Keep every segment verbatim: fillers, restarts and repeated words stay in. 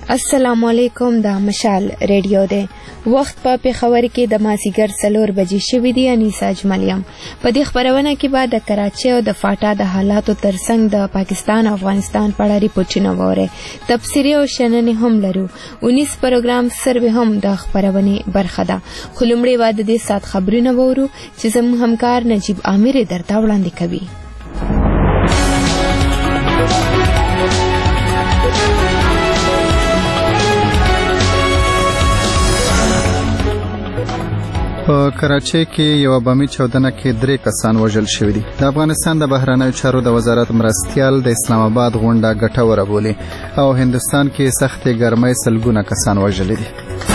السلام علیکم. دا مشال ریډیو دی. وخت په پیښور کې د مازیګر څلور بجې شوي دي. انیسا اجملیم په دې خبرونه کې به د کراچۍ او د فاټا د حالاتو ترڅنګ د پاکستان او افغانستان په اړه ریپورټونه واورئ. تبصرې او شننې هم لرو. اونیس پروګرام سروې هم د خبرونې برخه ده. خو لومړی به د دې ساعت خبرونه واورو چې زموږ همکار نجیب عامر درته وړاندې کوي. په کراچۍ کې یو بمي چاودنه کې درې کسان وژل شوي دي. د افغانستان د بهرنیو چارو د وزارت مرستیال د اسلام آباد غونډه ګټوره بولي او هندستان کې سختې ګرمۍ سلګونه کسان وژلي دي.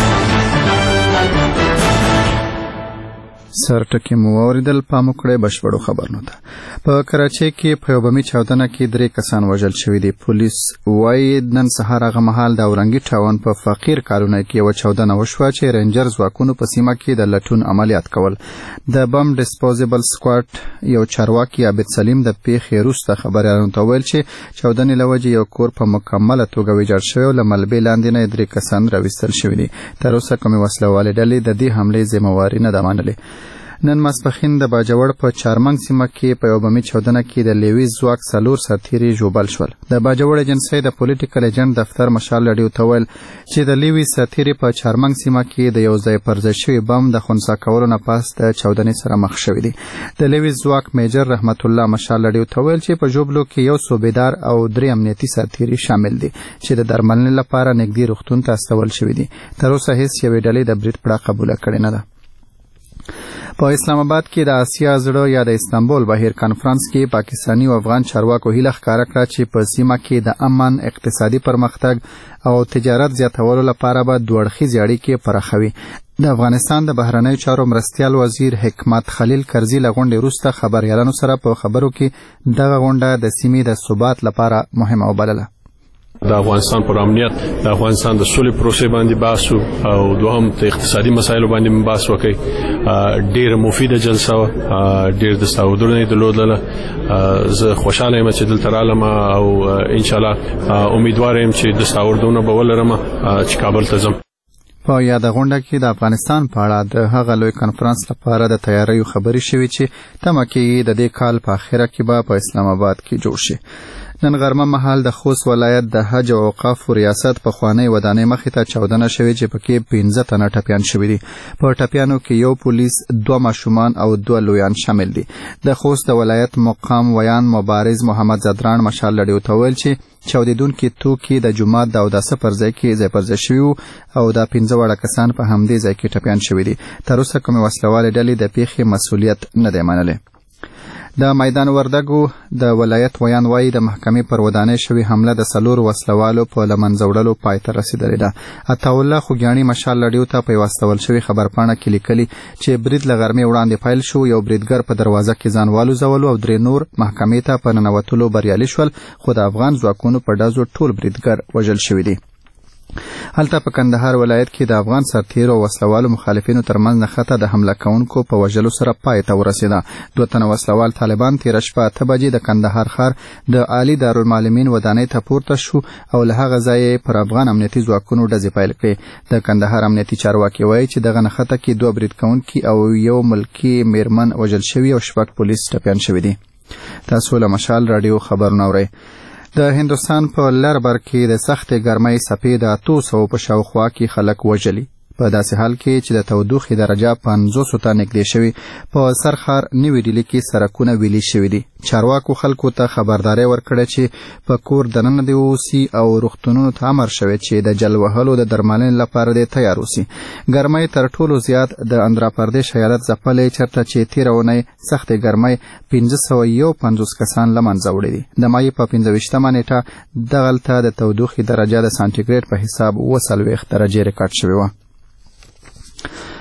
سر ټکی مو اوریدل. پام وکړئ بشپړو خبرونو ته. په کراچۍ کې په یو بمي چاودنه کې درې کسان وژل شوي دي. پولیس وايي نن سهار هغه مهال د اورنګي ټاون په فقیر کارونه کې یو چاودنه وشوه چې رینجر ځواکونو په سیمه کې د لټون عملیات کول. د بم ډسپوزیبل سکواډ یو چارواکي عبد سلیم د پیښې وروسته خبريالانو ته ویل چې چاودنې له وجې یو کور په مکمله توګه ویجاړ شوی او له ملبې لاندې نه درې کسان راویستل شوي دي. تر اوسه کومې وسلوالې ډلې د دې حملې ذمہواري نه ده منلې. نن ماسپښین د باجوړ په چارمنګ سیمه کې په یو بمي چاودنه کې د لیوي ځواک څلور سرتیري ژوبل شول. د باجوړ ایجنسۍ د پولیټیکل ایجنټ دفتر مشال لډیو ته ویل چې د لیوي سرتیري په چارمنګ سیمه کې د یو ځای پر ځای شوي بم د خنثی کولو نه پس د چاودنې سره مخ شوي دي. د لیوي ځواک میجر رحمت الله مشال لډیو ته ویل چې په ژوبلو کې یو صوبیدار او درې امنیتي سرتیري شامل دي چې د درملنې لپاره نږدې روغتون ته استول شوي دي. تر اوسه هیڅ یوې ډلې د برید پړه قبوله کړې نه ده. په اسلام آباد کې د آسیا زړه یا د استانبول بهیر کانفرنس کې پاکستانی او افغان چارواکو هیله ښکاره کړه چې په سیمه کې د امن، اقتصادي پرمختګ او تجارت زیاتولو لپاره به دوه اړخیزې اړیکې پراخوي. د افغانستان د بهرنیو چارو مرستیال وزیر حکمت خلیل کرزي له غونډې وروسته خبريالانو سره په خبرو کې دغه غونډه د سیمې د ثبات لپاره مهمه وبلله. د افغانستان پر امنیت، د افغانستان د سولې پروسې باندې بحث او دوهم د اقتصادي مسایلو باندې بحث وکړي. ډېر مفیده جلسه و، ډېر د ستاودنې درلودله. زه خوشاله یم چې دلته رالم او ان شاء الله امیدوار یم چې د ستاودنو به ولرم چې کابل ته ځم. په یاده غونډه کې د افغانستان په اړه د هغه لوی کنفرانس لپاره د تیاریو خبرې شوې چې تمه کېږي د دې کال په اخره کې به په اسلام آباد کې جوړ شي. نن غرمه مهال د خوست ولایت د حج او اوقافو ریاست په خوانی ودانۍ مخې ته چاودنه شوې چې پکې پنځه تنه ټپیان شوي دي. په ټپیانو کې یو پولیس، دوه ماشومان او دوه لویان شامل دي. د خوست د ولایت مقام ویان مبارز محمد زدران مشال لډیو ته ویل چې چاودیدونکي توکي د جومات د اوداسه پر ځای کې ځای پر ځای شوي او دا پنځه واړه کسان په همدې ځای کې ټپیان شوي دي. تر اوسه کومې وسلوالې ډلې د پیښې مسؤلیت نه دی منلی. د میدان وردګو د ولایت ویان وایي د محکمې پر ودانۍ شوې حمله د څلورو وسلوالو په له منځه وړلو پای ته رسېدلې ده. عطاالله خوږیاڼي مشال لډیو ته په یوه استول شوې خبرپاڼه کې لیکلي چې برید له غرمې وړاندې پیل شو. یو بریدګر په دروازه کې ځان والوځولو او درې نور محکمې ته په ننوتلو بریالي شول، خو د افغان ځواکونو په ډزو ټول بریدګر وژل شوي دي. هلته په کندهار ولایت کې د افغان سرتیرو او وسلوالو مخالفینو ترمنځ نښته د حمله کوونکو په وژلو سره پای ته ورسېده. دوه تنه وسلوال طالبان تېره شپه اته بجې د کندهار ښار د عالي دارالمعلمین ودانۍ ته پورته شو او له هغه ځایه پر افغان امنیتي ځواکونو ډزې پیل کړې. د کندهار امنیتي چارواکي وایي چې دغه نښته کې دوه برید کوونکي او یو ملکي میرمن وژل شوي او شپږ پولیس ټپیان شوي دي. تاسو له مشال راډیو خبرونه اورئ. د هندوستان په لربر کې د سختې ګرمۍ څپې د اتو سوو په شاوخوا کې خلک وژلي. په داسې حال کې چې د تودوخې درجه پنځوسو ته نږدې شوي، په سرخار نوي ډیلي کې سړکونه ویلي شوي دي. چارواکو خلکو ته خبرداری ورکړه چې په کور دننه دې واوسي او روغتونونو ته امر شوی چې د جل وهلو د درملنې لپاره دې تیار اوسي. ګرمۍ تر ټولو زیات د اندرا پردیش ایالت ځپلی، چېرته چې تېره اونۍ سختې ګرمۍ پنځه سوه یو پنځوس کسان له منځه وړي دي. د مای په پنځه ویشتمه نېټه دغلته د تودوخې درجه د سانټیګریډ په حساب اووه څلوېښت درجې ریکارډ شوې وه.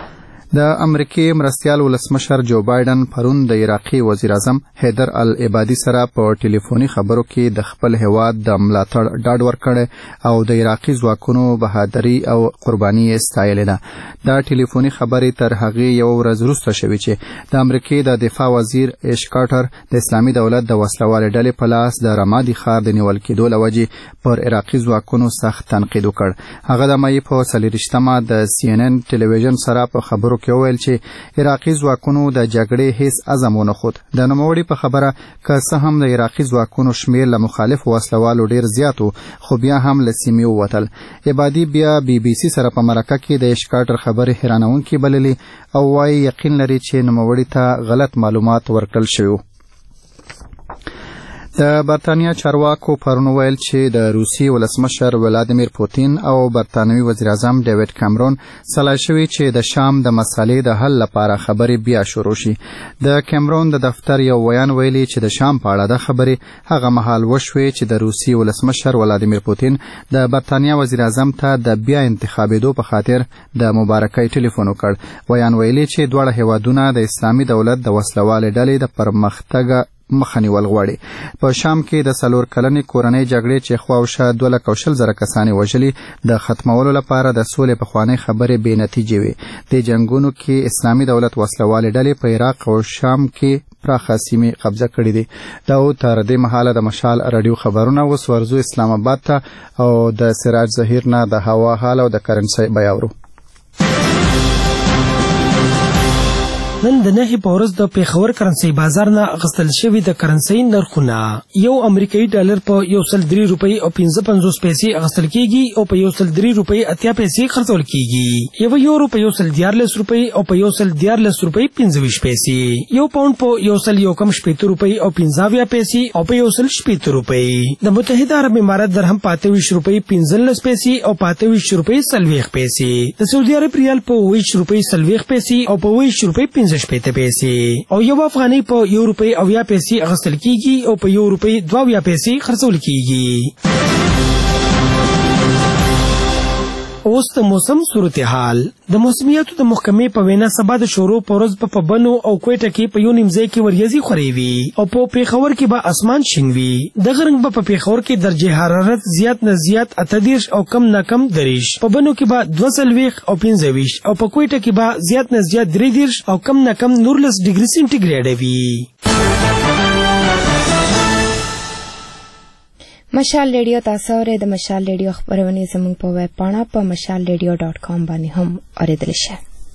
د امریکای مرستيال ولسمشر جو بایدن پرون د عراقي وزیر اعظم حیدر العبادي سره په ټلیفوني خبرو کې د خپل هیواد د ملاتړ ډاډ ورکړ او د عراقي ځواکونو بهادري او قرباني ستایلې ده. دا ټلیفوني خبرې تر هغه یو ورځ وروسته شوې چې د امریکای د دفاع وزیر ایش کارټر د اسلامي دولت د وسلوال ډلې په لاس د رمادي ښار د نیول کېدو لوجې پر عراقي ځواکونو سخت تنقید وکړ. هغه د مې په څلېرویشتمه د سی ان ان ټلویزیون سره په خبرو کې وویل چې عراقي ځواکونو د جګړې هیڅ عزم ونه خود. د نوموړي په خبره که څه هم د عراقي ځواکونو شمیر له مخالف وسلوالو ډیر زیات خو بیا هم له سیمې ووتل. عبادي بیا بي بي سي سره په مرکه کې د اشکاټر خبرې حیرانونکې بللې او وايي یقین لري چې نوموړي ته غلط معلومات ورکړل شوي. د برتانیا چارواکو پرون ویل چې د روسي ولسمشر ولادیمیر پوتین او برتانوي وزیر اعظم ډیوډ کامرون سلا شوي چې د شام د مسالې د حل لپاره خبرې بیا شروع شي. د کامرون د دفتر یو بیان ویلي چې د شام په اړه د خبرې هغه مهال وشوي چې د روسي ولسمشر ولادیمیر پوتین د برتانیا وزیر اعظم ته د بیا انتخابېدو په خاطر د مبارکۍ ټلیفون وکړ. بیان ویلي چې دواړه هیوادونه د اسلامي دولت د وسلوال ډلې د پرمختګ مخنیول غواړي. په شام کې د څلور کلنې کورنۍ جګړې چې خواوشا دوه لکه شل زره کسانې وژلي د ختمولو لپاره د سولې پخوانۍ خبرې بې نتیجې وي. د جنګونو کې اسلامي دولت وسلوالې ډلې په عراق او شام کې پراخه سیمې قبضه کړې دي. دا او تر دې مهاله د مشال رادیو خبرونه اوس ورزو اسلام آباد ته او د سراج ظهیر نه د هوا حال او د کرنسي بیاورو. نن د نهي پورز د پیښور کرنسي بازار نه اغستل شوی د کرنسي نرخونه یو امریکایي ډالر په یو سل درې روپۍ او پنځه پنځوس پیسې اغستل کیږي او په یو سل درې روپۍ اتیا پیسې خرڅول کیږي. یو یورو په یو سل دیارلس روپۍ او په یو سل دیارلس روپۍ پنځه ویشت پیسې. یو پاوند په یو سل یو کم شپېته روپۍ او پنځه اویا پیسې او په یو سل شپېته روپۍ. د متحده عرب امارات درهم په اته ویشت روپۍ پنځلس پیسې او په اته ویشت روپۍ څلوېښت پیسې. د سعودي عرب ریال په اوه ویشت روپۍ څلوېښت پیسې او په اوه ویشت روپۍ پنځه شپېته پیسې. او یو افغانۍ په یو روپۍ اویا پیسې اغستل کیږي او په یو روپۍ دوه اویا پیسې خرڅول کیږي. اوس د موسم صورتحال. د موسمیاتو د محکمې په وینا سبا د شورو پورز په پبنو او کوټه کې په یو نیمځای کې وریځي خوري وي او په پیښور کې به اسمان شین وي. د غرنګ په پیښور کې درجه حرارت زیات نه زیات اتدیرش او کم نه کم دریش. په بنو کې به دوه سلويخ او پنځه ویش او په کوټه کې به زیات نه زیات درې دیرش او کم نه کم نورلس ډیګري سنټیګریډ وي. مشال ریډیو تاسو اورئ. د مشال ریډیو خبرونه زموږ په ویب پاڼه په مشال ریډیو ډاټ کام باندې هم اوریدل شي.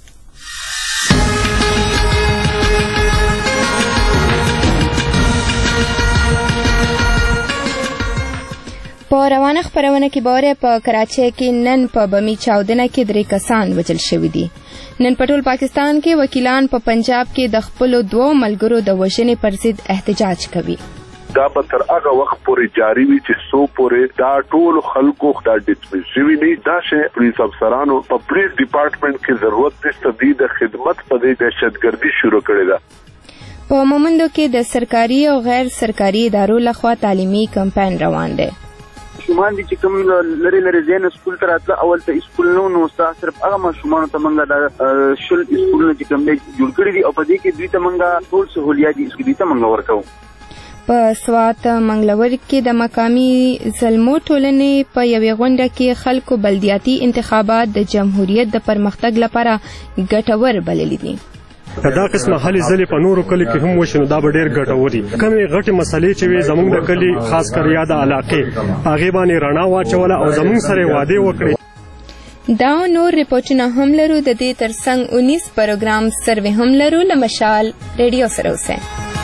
په روانه خبرونه کې باره په کراچۍ کې نن په بمی چاودنه کې درې کسان وژل شوي دي. نن په ټول پاکستان کې وکیلان په پنجاب کې د خپلو دوو ملګرو د وژنې پر ضد احتجاج کوي. دا به تر هغه وخت پورې جاری وي چې څو پورې دا ټول خلکو دا ډسمس شوي دي. دا چې پولیس افسرانو په پولیس ډپارټمنټ کې ضرورت نشته دي د خدمت په دې دهشتګردي شروع کړې ده. په مومندو کې د سرکاري او غیر سرکاري ادارو لخوا تعلیمي کمپاین روان دی. شومان دي چې کوم لري لري زین سکول تر اتل اول ته سکول نو نو صرف هغه ماشومان ته منګه د شل سکول نه چې کوم جوړ کړی دي او په دې کې دوی ته منګه ټول سہولیات دي دوی ته منګه ورکو. په سوات منګلور کې د مقامی ظلمو ټولنې په یوې غونډه کې خلکو بلدیاتي انتخابات د جمهوریت د پرمختګ لپاره ګټور بللي دي. دا قسمه حل ځلې په نورو کلی کې هم وشنو دا به ډېر ګټوري. کومې غټې مسلې چې وي زموږ د کلی خاص کر یاد علاقې هغې باندې رڼا واچوله او زموږ سره وعدې وکړي. دا نور رپورټونه هم لرو. د دې ترڅنګ اونیس پروګرام سروې هم لرو. له مشال ریډیو سره اوسئ.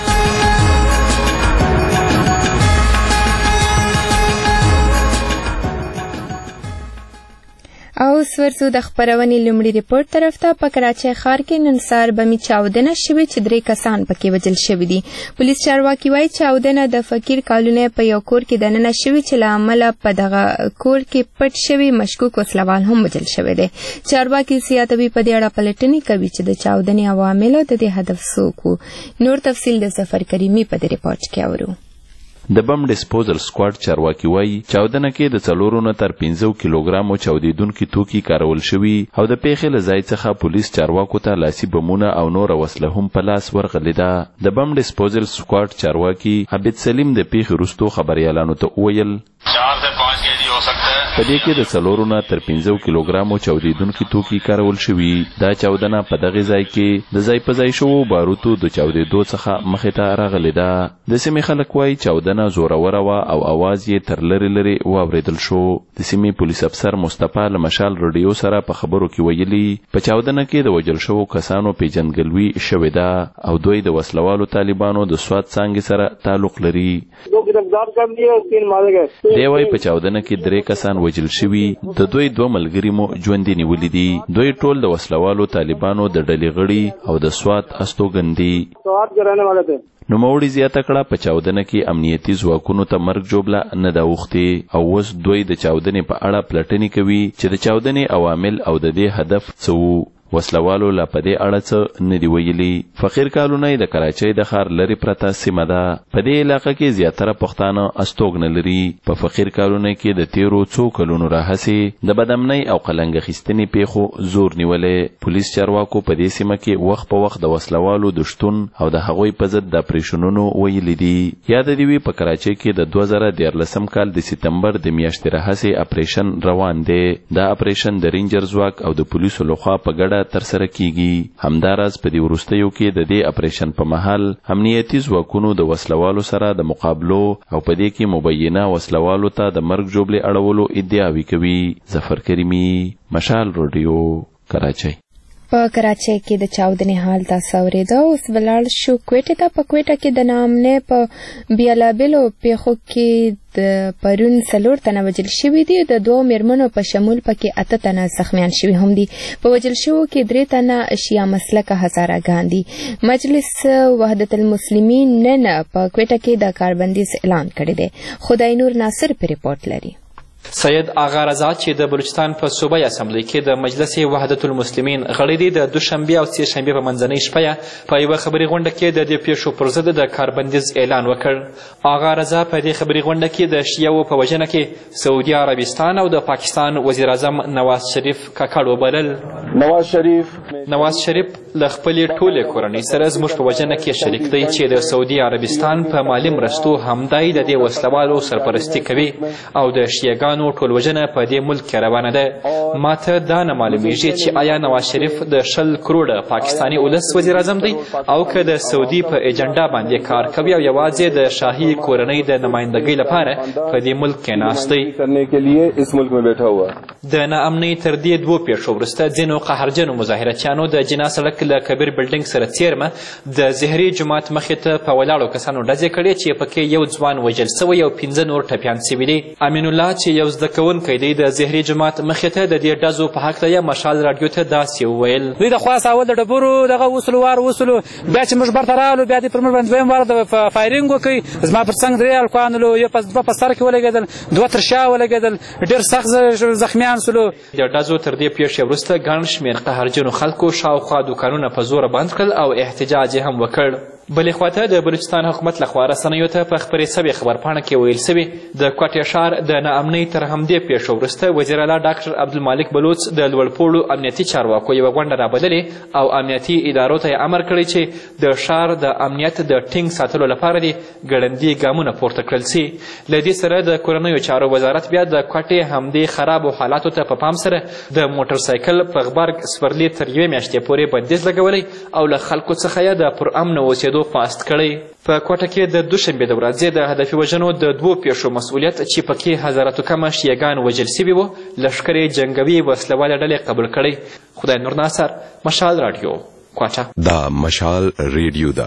او سورسو د خبرونې لومړي ریپورت طرف ته. په کراچۍ ښار کې نن سهار بمي چاودنه شوې چې درې کسان پکې وژل شوي دي. پولیس چارواکي وایي چاودنه د فقیر کالونۍ په یو کور کې دننه شوې چې له امله په دغه کور کې پټ شوي مشکوک وسلوال هم وژل شوی دی. چارواکي زیاتوي په دې اړه پلټنې کوي چې د چاودنې عوامل او د دې هدف څوک و. نور تفصیل د ظفر کریمي په دې ریپورت کې اورو. د بم ډیسپوزل سکواډ چارواکي وایي چاودنه کې د څلورو نه تر پنځه کیلوګرامو چاودیدونکي توکي کارول شوي او د پیښې له ځای څخه پولیس چارواکو ته لاسي بمونه او نور وسله هم په لاس ورغلې ده. د بم ډیسپوزل سکواډ چارواکي عبد سلیم د پیښې وروسته خبريالانو ته وویل په دې کې د څلورو نه تر پنځه کیلوګرامو چاودیدونکي توکي کارول شوي. دا چاودنه په دغه ځای کې د ځای په ځای شوو باروتو د چاودېدو څخه مخې ته راغلې ده. د سیمې خلک وایي چاودنه زوروره وه او اواز یې تر لرې لرې واورېدل شو. د سیمې پولیس افسر مصطفی له مشال رادیو سره په خبرو کې ویلي په چاودنه کې د وژل شوو کسانو پیژندګلوي شوې ده او دوی د وسلوالو طالبانو د سوات څانګې سره تعلق لري. دی وایي په چاودنه کې درې کسان وژل شوي، د دوی دوه ملګري مو ژوندي نیولي دي. دوی ټول د وسلوالو طالبانو د ډلې غړي او د سوات استوګن دي. نوموړي زیاته کړه په چاودنه کې امنیتي ځواکونو ته مرګ جوړه نه ده اوښتې او اوس دوی د چاودنې په اړه پلټنې کوي چې د چاودنې عوامل او د دې هدف څه وو. وسلوالو لا په دې اړه څه نه دی ویلي. فقیر کالونی د کراچۍ د ښار لرې پرته سیمه ده. په دې علاقه کې زیاتره پښتانه استوګنه لري. په فقیر کالونی کې د تیرو څو کلونو راهیسې د بدامنۍ او قلنګ اخیستنې پیښو زور نیولې. پولیس چارواکو په دې سیمه کې وخت په وخت د وسلوالو د شتون او د هغوی په ضد د اپریشنونو ویلي دي. یاد دې وي په کراچۍ کې د دوه زره دیارلسم کال د سپتمبر د میاشتې راهیسې اپریشن روان دی. دا اپریشن د رینجر ځواک او د پولیسو لخوا په ګډه تر سره کیږي. همداراز په دې وروستیو کې د دې اپریشن په مهال امنیتي ځواکونو د وسلوالو سره د مقابلو او په دې کې مبینه وسلوالو ته د مرګ ژوبلې اړولو ادعاوې کوي. ظفر کریمی، مشال رادیو، کراچۍ. په کراچۍ کې د چاودنې حال تاسو اورېده. اوس ولاړ شو کوټې ته. په کوټه کې د ناامنۍ په بیلابیلو پیښو کې د پرون څلور تنه وژل شوي دي. د دوو میرمنو په شمول پکې اته تنه زخمیان شوي هم دي. په وژل شوو کې درې تنه شیعه مسلکه هزاراګان دي. مجلس وحدت المسلمین نن په کوټه کې د کاربندیز اعلان کړی دی. خدای نور ناصر په ریپورت لري. سید آغا رضا چې د بلوچستان په صوبایي اسمبلی کې د مجلس وحدت المسلمین غړی دی، د دوشنبې او سې شنبې په منځنۍ شپه په یوه خبري غونډه کې د دې پیښو پر ضد د کاربندیز اعلان وکړ. آغا رضا په دې خبري غونډه کې د شیعو په وژنه کې سعودي عربستان او د پاکستان وزیر اعظم نواز شریف ککړ وبلل. نواز شریف نواز شریف له خپلې ټولې کورنۍ سره زموږ په وژنه کې شریک دی چې د سعودي عربستان په مالي مرستو همدای د دې وسلوالو سرپرستي کوي او د شیعګانو ټول وژنه په دې ملک کې روانه ده. ماته دا نه معلومیږي چې آیا نواز شریف د شل کروړه پاکستاني ولس وزیر اعظم دی او که د سعودي په ایجنډا باندې کار کوي او یوازې د شاهي کورنۍ د نمایندګۍ لپاره په دې ملک کې ناست دی. د ناامنۍ تر دې دوو پیښو وروسته ځینو قهرجنو مظاهرچیانو د جنا سړک له کبیر بلډینګ سره څیرمه د زهري جومات مخې ته په ولاړو کسانو ډزې کړې چې پکې یو ځوان وژل سوی او پنځه نور ټپیان سوي دي. امین الله چې یو زده کوونکی دی د زهري جومات مخې ته د دې ډزو په هکله یې مشال راډیو ته داسې وویل. دوی د خوا ساول د ډبرو دغه وسلو وار وسلو بیا چې موږ برته راغلو بیا دې پر موږ باندې دویم وار د فایرینګ وکړي. زما پر څنګ درې هلکان ولو، یو دوه په سر کې ولګېدل، دوه تر شا ولګېدل، ډېر سخت زخمیان سولو. د ډزو تر دې پیښې وروسته ګڼ شمېر قهرجنو خلکو شاوخوا دوکانونه په زوره بند کړل او احتجاج یې هم وکړ. بلې خواته د بلوچستان حکومت لخوا رسنیو ته په خپرې سوې خبرپاڼه کې ویل سوي د کوټې ښار د ناامنۍ تر همدې پیښو وروسته وزیر اعلی ډاکټر عبدالمالک بلوچ د لوړپوړو امنیتي چارواکو یوه غونډه رابللې او امنیتي ادارو ته یې امر کړی چې د ښار د امنیت د ټینګ ساتلو لپاره دې ګړندي ګامونه پورته کړل سي. له دې سره د کورنیو چارو وزارت بیا د کوټې همدې خرابو حالاتو ته په پام سره د موټرسایکل په غبرګ سپرلي تر یوې میاشتې پورې بندیز لګولی او له خلکو څخه یې د پرامنه اوسېدو خواست کړی. په کوټه کې د دوشنبې د ورځې د هدفي وژنو د دوو پیښو مسؤلیت چې پکې هزاراتو کمه شیعګان وژل سوي وو لښکر یې جنګوي وسلوالې ډلې قبول کړی. خدای نور ناصر، مشال راډیو، کوټه. دا مشال ریډیو ده.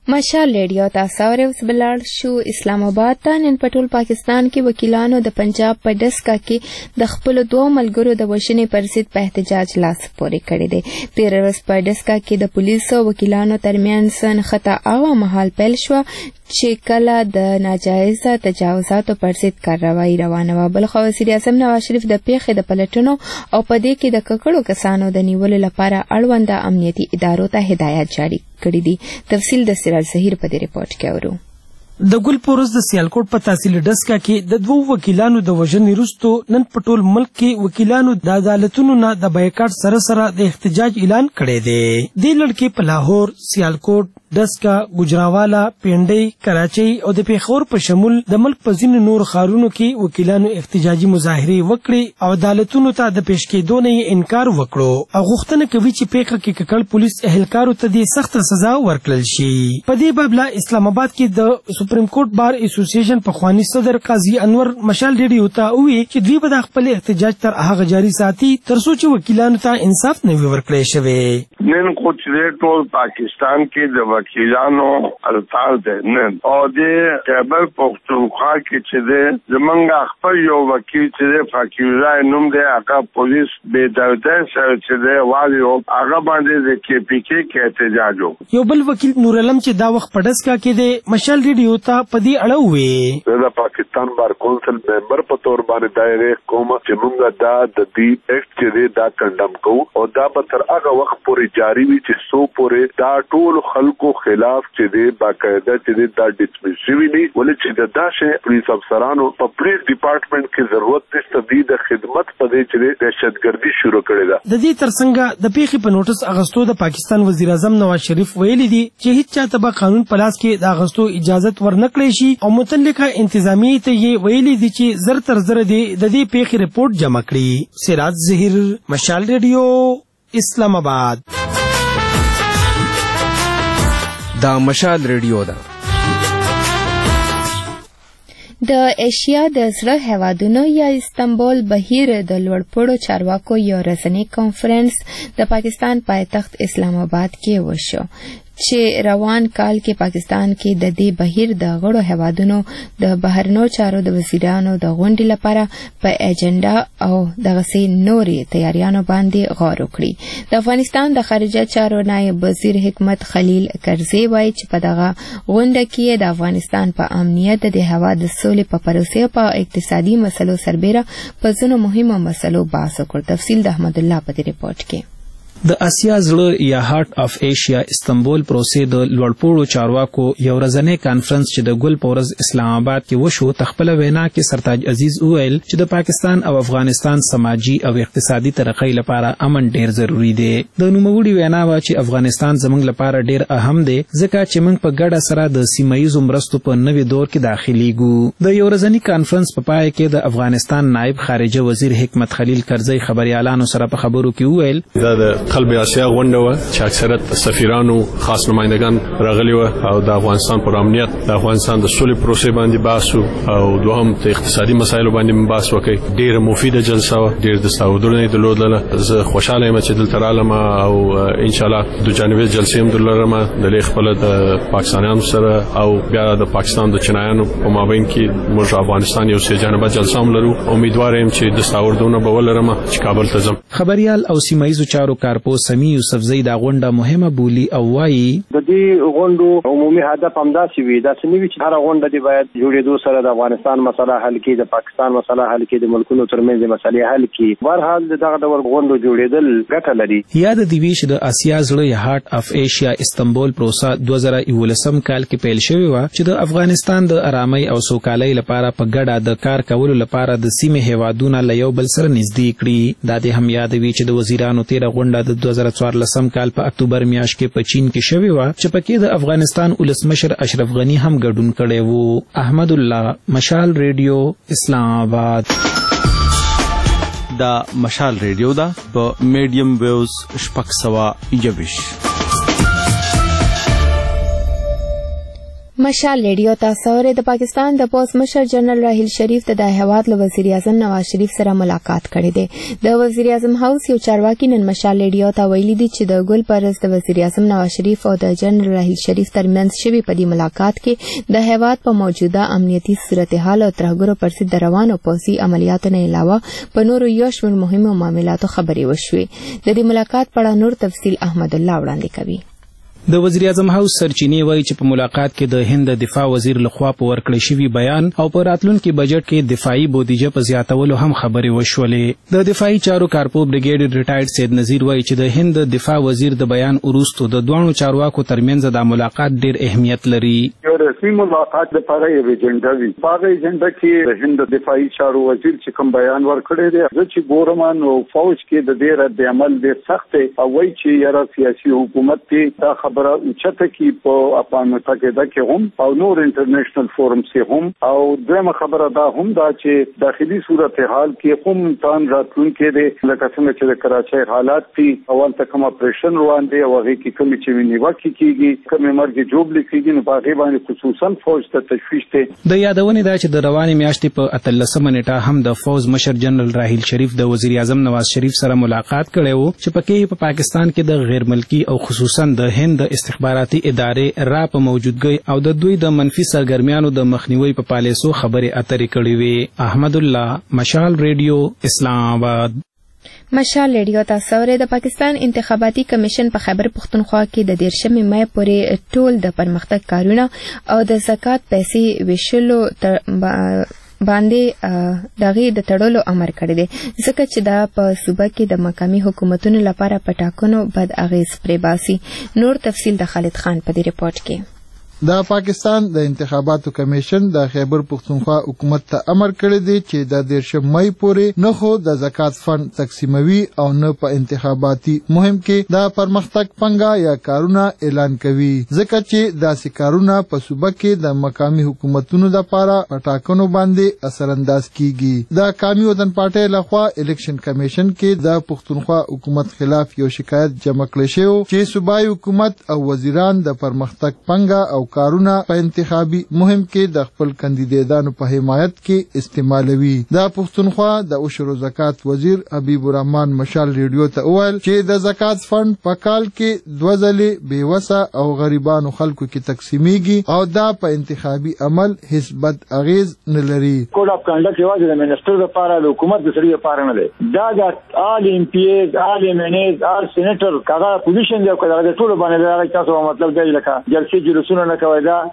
مشال ریډیو تاسو اوس بلار شو اسلام آباد ته نن په ټول پاکستان کې وکیلانو د پنجاب په ډسکا کې د خپل دوه ملګرو د وژنې پر ضد په احتجاج لاس پورې کړی دی. تیر ورځ په ډسکا کې د پولیسو وکیلانو ترمنځ نښته هغه مهال پیل شو چې کله د ناجایزه تجاوزاتو پر ضد کاروایی روانه وه. بلخوا وزیر اعظم نواز شریف د پیښې د پلټنو او په دې کې د ککړو کسانو د نیولو لپاره اړونده امنیتي ادارو ته هدایت جاری کړي دي. تفصیل د سراج ظهیر په دې ریپورت کې اورو. د ګل پورز د سیالکوټ په تحصیل ډسکا کې د دوو وکیلانو د وژنې وروسته نن په ټول ملک کې وکیلانو د عدالتونو نه د بایکاټ سره سره د احتجاج اعلان کړی دی. دې لړ په لاهور، سیالکوټ، ډسکا، ګجراوالا، پینډۍ، کراچۍ او د پیښور په شمول د ملک په ځینو نور ښارونو کې وکیلانو احتجاجي مظاهرې وکړې او عدالتونو ته د پیش کېدو نه یې انکار وکړو او غوښتنه کوي چې پیښه کې ککړ پولیس اهلکارو ته د سخته سزا ورکړل شي. په دې باب لا اسلام آباد کې د سپریم کورټ بار اسوسییشن پخوانی صدر قاضي انور مشال ریډیو ته وویل چې دوی به د خپل احتجاج تر هغه جاري ساتي تر څو چې وکیلانو ته انصاف نه وي ورکړی شوی. نن خو چې ټول پاکستان کې د وکیلانو هړتال دی نن او د خیبر پختونخوا کې چې دی زمونږ خپل یو وکیل چې دی فقیرالله نوم دی هغه پولیس بې دردۍ سره چې دی والیو هغه باندې د کې پي کې کې احتجاج وکړو. یو بل وکیل نور علم چې دا وخت په ډسکا کې دی مشال ریډیو ته په دې اړه وویل. د پاکستان بار کونسل ممبر په تور باندې دایره کوم چې موږ دا د دې ایکټ چې دی دا کنډم کوو او دا به تر هغه وخت پورې جاری وي چې سو پورې دا ټول خلکو خلاف چې دی باقاعده چې دی دا ډسمس شوي نه ولې چې د داسې پولیس افسرانو په پولیس ډپارټمنټ کې ضرورت نشته دی د خدمت په دې چې دی دهشتګردي شروع کړې ده. د دې ترڅنګ د پیښې په نوټس اغستو د پاکستان وزیر اعظم نواز شریف ویلي دي چې هیڅ چاته به قانون په لاس کې د اغستو اجازت ورنکړي شي او متعلقه انتظامیه ته یې ویلي دي چې زر تر زر دی د دې پیښې رپورټ جمع کړي. سراج ظهیر، مشال ریډیو، اسلام آباد. دا مشال ریډیو ده. د ایشیا د زړه هیوادونو یا استنبول بهیر د لوړپوړو چارواکو یو ورځنی کانفرنس د پاکستان پایتخت اسلام آباد کې وشو چې روان کال کې پاکستان کې د دې بهیر د غړو هیوادونو د بهرنیو چارو د وزیرانو د غونډې لپاره په ایجنډا او دغسې نورې تیاریانو باندې غور وکړي. د افغانستان د خارجه چارو نایب وزیر حکمت خلیل کرزي وایي چې په دغه غونډه کې د افغانستان په امنیت د هېواد د سولې په پروسې او په اقتصادي مسلو سربیره په ځینو مهمو مسلو بحث وکړ. تفصیل د احمد الله په دې ریپورت کې. د اسیا زړه یا هارت اف ایشیا استنبول پروسې د لوړپوړو چارواکو یو ورځنی کانفرنس چې د ګل پورز اسلام آباد کې وشو تخپل وینا کې سرتاج عزیز وویل چې د پاکستان او افغانستان سماجی او اقتصادي ترقۍ لپاره امن ډیر ضروری دی. د نوموړي وینا وا چې افغانستان زموږ لپاره ډیر اهم دی ځکه چې موږ په ګډه سره د سیمایي مرستو په نوي دور کې داخليږو. د یو ورځنی کانفرنس په پای کې د افغانستان نائب خارجه وزیر حکمت خلیل کرزي خبريالانو سره په خبرو کې وویل قلب اسیا غونډه و چې اکثریت سفیرانو خاص نمائندگان راغلي و او د افغانستان پر امنیت د افغانستان د سولې پروسې باندې بحث او دوهم د اقتصادي مسایلو باندې بحث وکړي. ډېر مفیده جلسه و، ډېر د ستاودنې درلودله. زه خوشاله یم چې دلته رالم او ان شاء الله د جانبي جلسې هم درلرم د خپل د پاکستانیانو سره او بیا د پاکستان د چینایانو په مابین کې موږ افغانستان یو سه جانبه جلسه هم لرو. امید یم چې د ستاودنه به ولرم چې کابل ته ځم. خبريال او سیمایي چارو کارپو سمي یوسفزئی دا غونډه مهمه بولی او وایي د دې غونډو عمومي هدف همداسې وي دا سنوي چې هر غونډه دی باید جوړېدو سره د افغانستان مسله حل کړي، د پاکستان مسله حل کړي، د ملکونو ترمنځ مسلې حل کړي. بهرحال دغه ډول غونډو جوړېدل ګټه لري. یاد دی وی چې د اسیا زړه یا هارت اف ایشیا استنبول پروسه دوه زره یولسم کال کې پیل شوې و چې د افغانستان د آرامۍ او سوکالۍ لپاره په ګډه د کار کولو لپاره د سیمې هیوادونو له یو بل سره نږدې کړي. دا د هم یاد وی چې د وزیرانو تیر غونډه د دوه زره څوارلسم کال په اکتوبر میاشت کې په چین کې شوې و چې پکې د افغانستان ولسمشر اشرف غنی هم ګډون کړی وو. احمد الله، مشال ریډیو، اسلام آباد. دا مشال ریډیو دا په میډیم ویوز شپږ سوه یوویشت. مشال ریډیو تاسو اورئ. د پاکستان د پوز مشر جنرال راحیل شریف ته د هیواد له وزیر اعظم نواز شریف سره ملاقات کړې ده. د وزیر اعظم هاوس یو چارواکي نن مشال ریډیو ته ویلي دي چې د ګل پرز د وزیر اعظم نواز شریف او د جنرال راحیل شریف ترمنځ شوي په دې ملاقات کې د هیواد په موجوده امنیتي صورتحال او ترهګرو پر ضد د روانو پوځي عملیاتو نه علاوه په نورو یو شمېر مهمو معاملاتو خبرې وشوې. د دې ملاقات په اړه نور تفصیل احمد الله وړاندې کوي. د وزیر اعظم هاوس سرچینې وایي چې په ملاقات کې د هند دفاع وزیر لخوا په ورکړې شوي بیان او په راتلونکي بجټ کې دفاعي بودیجه په زیاتولو هم خبرې وشولې. د دفاعي چارو کارپو بریګیډ ریټایرډ سید نذیر وایي چې د هند دفاع وزیر د بیان وروسته د دوانو چارواکو ترمنځ د ملاقات ډېر اهمیت لري. یو رسمي ملاقات لپاره یو ایجنډا وي. په هغه ایجنډا کې د هند دفاعي چارو وزیر چې کوم بیان ورکړی دی زه چې ګورم نو فوج کې د دې رد عمل ډېر سخت دی او وایي چې یاره سیاسي حکومت کې دا خبره اوچته کی په اقوام متحده کې هم او نور انټرنیشنل فورم کې هم او دغه خبره دا هم دا چې داخلي صورتحال کې هم تان راتلونکي دي لکه څنګه چې د کراچۍ حالات دي اول ته کوم اپریشن روان دي او هغه کې کوم چې نیوکه کیږي کوم مرګ جوړ لیکيږي نو باغې باندې خصوصا فوج ته تشویش دي. د یادونې دا چې د رواني میاشتې په اتلسمه نیټه هم د فوج مشر جنرال راحیل شریف د وزیر اعظم نواز شریف سره ملاقات کړی و چې پکې په پاکستان کې د غیر ملکی او خصوصا د هند استخباراتي ادارې را په موجودګۍ او د دوی د منفي سرګرمیانو د مخنیوي په پالیسو خبرې اترې کړې وې. احمد الله، مشال ریډیو، اسلام آباد. مشال ریډیو تاسو اورئ. د پاکستان انتخاباتي کمیشن په خیبر پختونخوا کې د دیرشمې مای پورې ټول د پرمختګ کارونه او د زکات پیسې ویشلو باندې دغه د تړلو امر کړی دی ځکه چې دا په صوبه کې د مقامي حکومتونو لپاره په ټاکنو بد اغیز پرې باسي. نور تفصیل د خالد خان په دې رپورت کې. د پاکستان د انتخاباتو کمیشن د خیبر پختونخوا حکومت ته امر کړی دی چې د دیرشم مای پورې نه خو د زکات فند تقسیموي او نه په انتخاباتي مهم کې د پرمختګ پنګا یا کارونه اعلان کوي ځکه چې داسې کارونه په صوبه کې د مقامي حکومتونو لپاره په ټاکنو باندې اثر انداز کیږي. د قومي وطن پارټۍ لخوا الیکشن کمیشن کې د پختونخوا حکومت خلاف یو شکایت جمع کړی شو چې صوبایي حکومت او وزیران د پرمختګ پنګا او کارونه په انتخابي مهم کې د خپل کاندیدانو په حمایت کې استعمالوي. د پښتونخوا د عشر زکات وزیر حبیب الرحمن مشال ریډیو ته وویل چې د زکات فند په کال کې دوه ځلې بیوسه او غریبانو خلکو کې تقسیمیږي او دا په انتخابي عمل هیڅ بد اغیز نه لري. کوډ اف کنډکټ یوازې د منسټر لپاره د حکومت د سړي لپاره نه دی. دا د آل ایم پی ایز، آل ایم ان ایز، آل سېنیټر کاغه پوزیشن دی او کله د ټول باندې دا تاسو مطلب دی لکه جلسې جلوسونه نه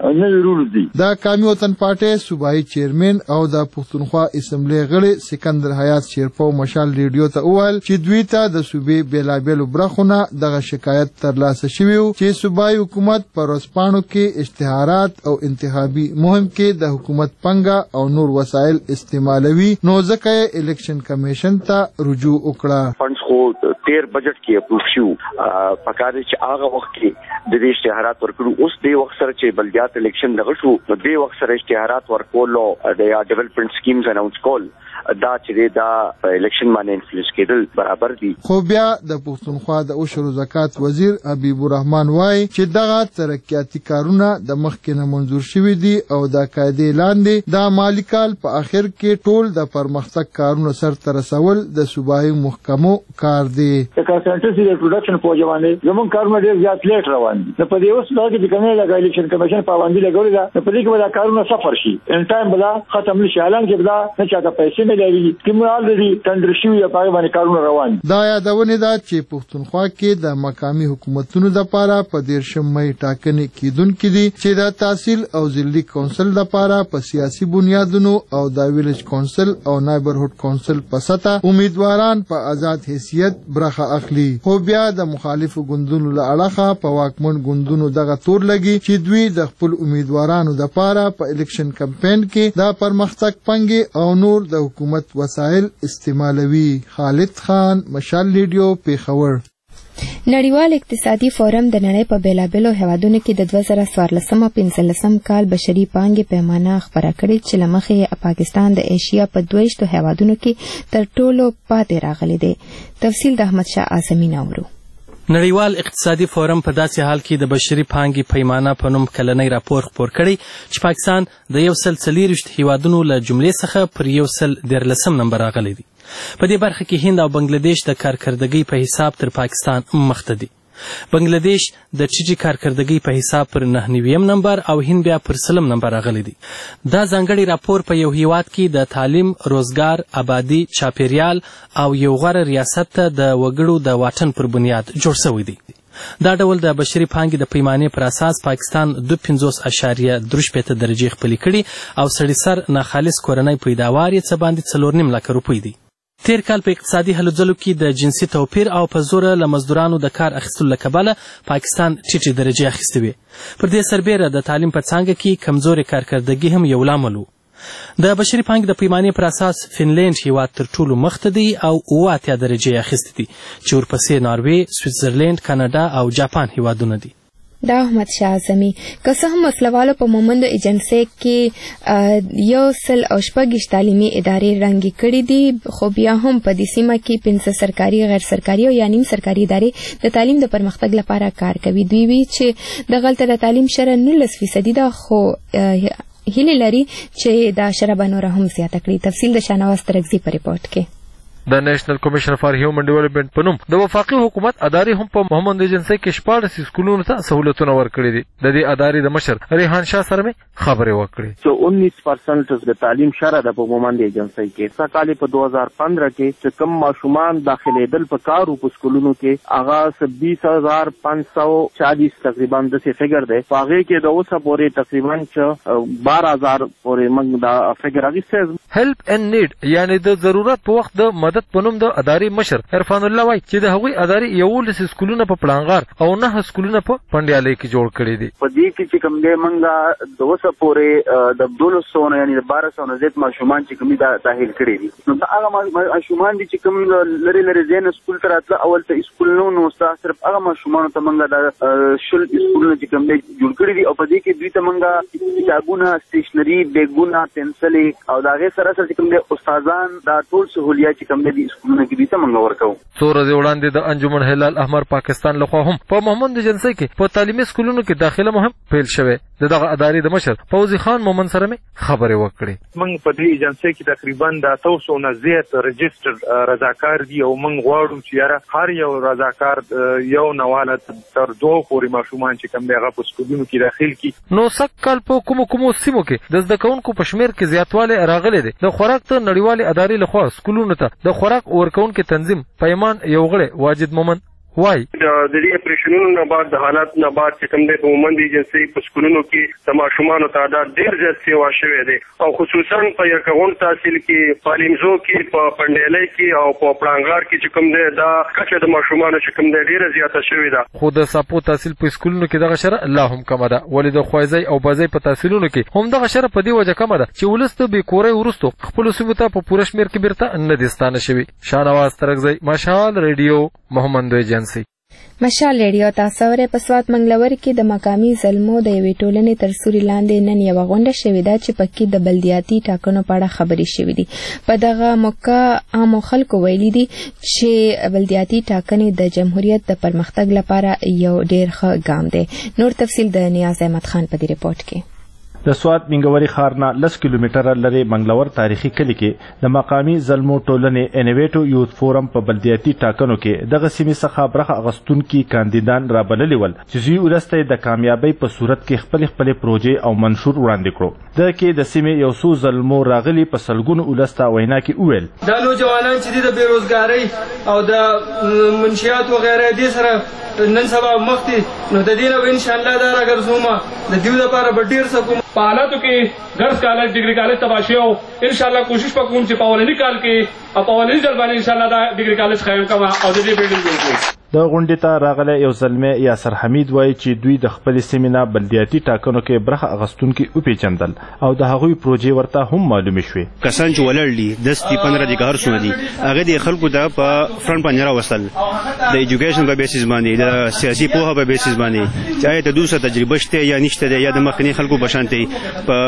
د قومي وطن پارټۍ صوبایي چیرمن او د پښتونخوا اسمبلی غړي سکندر حیات شیرپو مشال ریډیو ته وویل چې دوی ته د صوبې بیلابیلو برخونه دغه شکایت ترلاسه شوی و چې صوبایي حکومت پر ورځپاڼو کې اشتهارات او انتخابي مهم کې د حکومت پنګا او نور وسایل استعمالوي نو ځکه یې الیکشن کمیشن ته رجوع وکړه. فندز خو تیر بجټ کې اپروف شو پکاره چې هغه وخت کې د دې اشتهارات ورکړو اوس د وخت سره چې بلدیات الیکشن دغه شو نو دې وخت سره اشتهارات ورکول او د یا ډیولپمنٹ سکیمز اناونس کول دا چې دا الیکشن باندې انفلوئنس کېدل برابر دي. خو بیا د پښتونخوا د عشر زکات وزیر حبیب الرحمن وایي چې دغه ترقیاتي کارونه د مخکې نه منظور شوي دي او د قاعدې لاندې د مالي کال په اخر کې ټول د پرمختګ کارونه سرته رسول د صوبایي محکمو کار دی. د کانسنټریسي د پروډکشن په ځوانې زموږ کارونه ډېر زیات لیټ روان دي. په دې اوس دا چې کومه لګا الیکشن کمیشن پابندي لګولې ده په دې کې به کارونه سفر شي ان ټایم بلا ختم نشي اعلان کې بلا نه چاته پیسې لري کوم الریډي تندر شي یا پای باندې کارونه روان. دا یادونه ده چې پښتونخوا کې د مقامي حکومتونو لپاره په دیرشم مای ټاکنې کیدونکې دي چې د تحصیل او ضلعي کونسل لپاره په سیاسي بنیادونو او د ویلج کونسل او نایبرهوډ کونسل په سطح امیدواران په آزاد حیثیت برخه اخلي. خو بیا د مخالفو ګوندونو له اړخه په واکمن ګوندونو دغه تور لګي چې دوی د خپل امیدوارانو لپاره په الیکشن کمپاین کې د پرمختګ پنګي او نور د حکومت وسایل استعمالوي. خالد خان، مشال ریډیو، پیښور. نړیوال اقتصادي فورم د نړۍ په بیلابیلو هیوادونو کې د دوه زره څوارلسم پنځلسم کال بشري پانګې پیمانه خپره کړې چې له مخې پاکستان د ایشیا په دویشتو هیوادونو کې تر ټولو پاتې راغلی دی. تفصیل د احمد شاه اعظمي نورو. نړیوال اقتصادي فورم په داسې حال کې د بشري پانګې پیمانه په نوم کلنی راپور خپور کړی چې پاکستان د یو سل څلېرویشت هیوادونو له جملې څخه پر یو سل دیارلسم نمبر راغلی دی. په دې برخه کې هند او بنگلادیش د کارکردګۍ په حساب تر پاکستان مخته دي. بنگلادیش د ټیټې کارکردګۍ په حساب پر نهه نویم نمبر او هند بیا پر سلم نمبر راغلی دی. دا ځانګړی راپور په یو هیواد کې د تعلیم، روزګار، آبادي، چاپیریال او یو غوره ریاست ته د وګړو د واټن پر بنیاد جوړ شوی دی. دا ډول د بشري پانګې د پیمانې پر اساس پاکستان دوه پنځوس اشاریه درې شپېته درجې خپلې کړي او سړي سر ناخالص کورنی پیداوار یې څه باندې څلور نیم لکه روپۍ دی. تیر کال په اقتصادي هلو ځلو کې د جنسي توپیر او په زوره له مزدورانو د کار اخیستلو له کبله پاکستان ټیټې درجې اخیستې وې. پر دې سربیره د تعلیم په څانګه کې کمزورې کارکردګي هم یو لامل و. د بشري پانګې د پیمانې پر اساس فنلینډ هیواد تر ټولو مخته دی او اوه اتیا درجې اخیستې دي چې ورپسې ناروې، سویټزرلینډ، کاناډا او جاپان هیوادونه دي. دا احمد شاه اعظمي که څه هم وسلوالو په مومندو ایجنسۍ کې یو سل او شپږ تعلیمي ادارې رنګې کړي دي، خو بیا هم په دې سیمه کې پنځه سرکاري، غیر سرکاري او یا نیم سرکاري ادارې د تعلیم د پرمختګ لپاره کار کوي. دوی وی چې دغلته د تعلیم شرح نولس فیصدي ده، خو هیله لري چې دا شرح به نوره هم زیاته کړي. تفصیل د شاهنواز ترکزي په ریپورت کې. د نېشنل کمیشن فار هیومن ډیولپمنٹ په نوم د وفاقي حکومت ادارې هم په محمد ایجنسۍ کې شپاړس سکولونو ته سہولتونه ورکړي دي. د دې ادارې د مشر ریحان شاه سره مې خبرې وکړې. چې انیس پرسنٹ د تعلیم شرح د په محمد ایجنسۍ کې څه کال په دو هزار پندرہ کې چې کم ماشومان داخلېدل په کارو په سکولونو کې هغه بیس هزار پانچ سو چالیس تقریبا داسې فګر دی. په هغې کې د اوسه پورې تقریبا چې بارہ هزار پورې موږ دا فګر اخیستی. هیلپ اینڈ نیډ یعنی د ضرورت په وخت د مدد په نوم د ادارې مشر عرفان الله وایي چې د هغوی ادارې یولس سکولونه په پړانغار او نه سکولونه په پنډیالۍ کې جوړ کړي دي. په دې کې چې کوم دی موږ د اوسه پورې د دولس سوه نه یعنې د بارہ سوه نه زیات ماشومان چې کوم دي داخل کړي دي. نو دا هغه ماشومان دي چې کوم لرې لرې ځای نه سکول ته راتله، اول ته سکول نه و، نو ستا صرف هغه ماشومانو ته موږ دا شل سکولونه چې کوم دی جوړ کړي دي او په دې کې دوی ته موږ کتابونه، سټیشنري، بیګونه، پنسلې او د هغې سره سره چې کوم دی استادان دا ټول سهولیات چې کوم دی سکولونه کې دوی ته موږ ورکوو. څو ورځې وړاندې د انجمن هلال احمر پاکستان لخوا هم په محمد ایجنسۍ کې په تعلیمي سکولونو کې داخله مهم پیل شوې. د دغه ادارې د مشر فوزي خان مومن سره مې خبرې وکړې. موږ په دې ایجنسۍ کې تقریبا د اتو سوو نه زیات رجسټر رضاکار دي او موږ غواړو چې یاره هر یو رضاکار یو نواله تر دوه پورې ماشومان چې کوم دی هغه په سکولونو کې داخل کړي. نو سږ کال په کومو کومو سیمو کې د زده کوونکو په شمېر کې زیاتوالی راغلی دی. د خوراک ته نړیوالې ادارې لخوا سکولونو ته د خوراک ورکوونکي تنظیم پیمان یو غړی واجد مومن وای د دې اپریشنونو نه بعد د حالات نه بعد چې کوم دی په مومند ایجنسۍ په سکولونو کې د ماشومانو تعداد ډېر زیات سیوا شوی دی او خصوصا په یکغون تحصیل کې په لیمزو کې په پنډیلۍ کې او په پړانګار کې چې کوم دی دا کچه د ماشومانو چې کوم دی ډېره زیاته شوې ده. خو د ساپو تحصیل په سکولونو کې دغه شرح لا هم کمه ده، ولې د خوایزۍ او بازۍ په تحصیلونو کې هم دغه شرح په دې وجه کمه ده چې ولس د بېکورۍ وروستو خپلو سیمو ته په پوره شمېر کې بیرته نه دي ستانه شوي. شاهنواز ترکزی، مشال ریډیو، محمد ایجنسۍ. مشال ریډیو تاسو اورئ. په سوات منګلور کې د مقامي زلمو د یوې ټولنې تر سوري لاندې نن یوه غونډه شوې ده چې پکې د بلدیاتي ټاکنو په اړه خبرې شوې دي. په دغه موقع عامو خلکو ویلي دي چې بلدیاتي ټاکنې د جمهوریت د پرمختګ لپاره یو ډېر ښه ګام دی. نور تفصیل د نیاز احمد خان په دې رپورټ کې. د سوات منګوري ښار نه لس کیلومتره لرې منګلور تاریخي کلي کې د مقامي زلمو ټولنې انویټو یوث فورم په بلدیاتي ټاکنو کې دغه سیمې څخه برخه اخیستونکي کاندیدان رابللي ول چې دوی ولس ته د کامیابۍ په صورت کې خپلې خپلې پروژې او منشور وړاندې کړو. دغه کې د سیمې یو څو زلمو راغلي په سلګونو ولس ته وینا کې وویل دا نوجوانان چې دي د بېروزګارۍ او د منشیات وغیره دې سره نن سبا مخ دي، نو د دې نه به انشاءالله دا راګرځوم د دیو دپاره به ډېر څه کوم. په حالاتو کې ګرز کالج ډیګري کالج تباه شوی او انشاءالله کوشش به کوم چې په اولني کال کې او په اولني ځل باندې انشاءالله دا ډیګري کالج قایم کوم او د دې بلډینګ جوړ کړو. د غونډې ته راغلی یو زلمی یاسر حمید وایي چې دوی د خپلې سیمې نه بلدیاتي ټاکنو کې برخه اخیستونکي وپېژندل او د هغوی پروژې ورته هم معلومې شوې. کسان چې ولاړ دي دس دي پندرہ دي که هر څومره دي هغه د خلکو ته په فرنټ باندې راوستل د ایجوکیشن په بیسس باندې د سیاسي پوهه په بیسس باندې چې آیا د دوی سره تجربه شته یا نشته دی یا د مخکني خلکو په شان دی په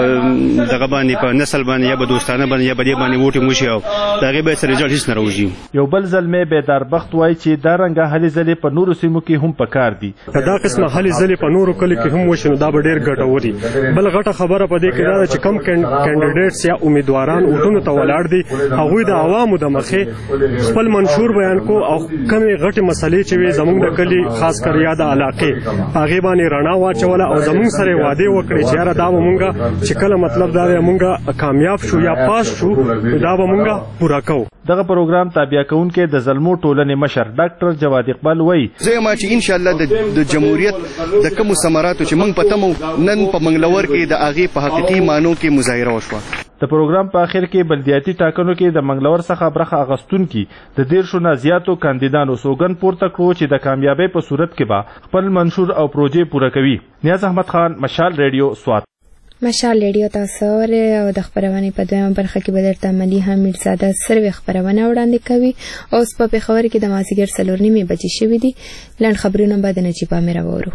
دغه باندې په نسل باندې یا په دوستانه باندې یا په دې باندې ووټ موشي او د هغې به څه رزلټ هېڅ نه راوځي. یو بل زلمی بیدار بخت وایي چې دا رنګ دارنګه هلې ځلې په نورو سیمو کې هم پکار دي. دا قسمه هلې ځلې په نورو کلیو کې هم وشي نو دا به ډېر ګټور وي. بل غټه خبره په دې کې دا ده چې کم کینډیډیټس یا امیدواران وټونو ته ولاړ دي هغوی د عوامو د مخې خپل منشور بیان کو او کمې غټې مسلې چې وي زموږ د کلي خاص کر یا د علاقې هغې باندې رڼا واچوله او زموږ سره یې وعدې وکړې چې یاره دا به مونږ چې کله مطلب دا دی مونږ کامیاب شو یا پاس شو دا به مونږ پوره کوو. دغه پروګرام تابع کوونکې د زلمو ټولنې مشر ډاکټر جواد اقبال وایي زه ما چې ان شاء الله د جمهوریت د کوم ثمراتو چې مونږ پته مو نن په منګلور کې د هغې په حقیقي معنو کې مظاهره وشوه. د پروګرام په اخر کې بلدیاتي ټاکنو کې د منګلور څخه برخه اخیستونکي د دیرشو نه زیاتو کاندیدانو سوګند پورته کړو چې د کامیابۍ په صورت کې به خپل منشور او پروژې پوره کوي. نیاز احمد خان، مشال ریډیو، سوات. مشال ریډیو تاسو او د خبرونې په دویمه برخه کې به درته عملي حمید زاده سروي خبرونه وړاندې کوي. اوس په پېښور کې د مازدیګر څلور نیمې بجې شوي دي. لنډ خبرونه به د نجیب عامر واورو.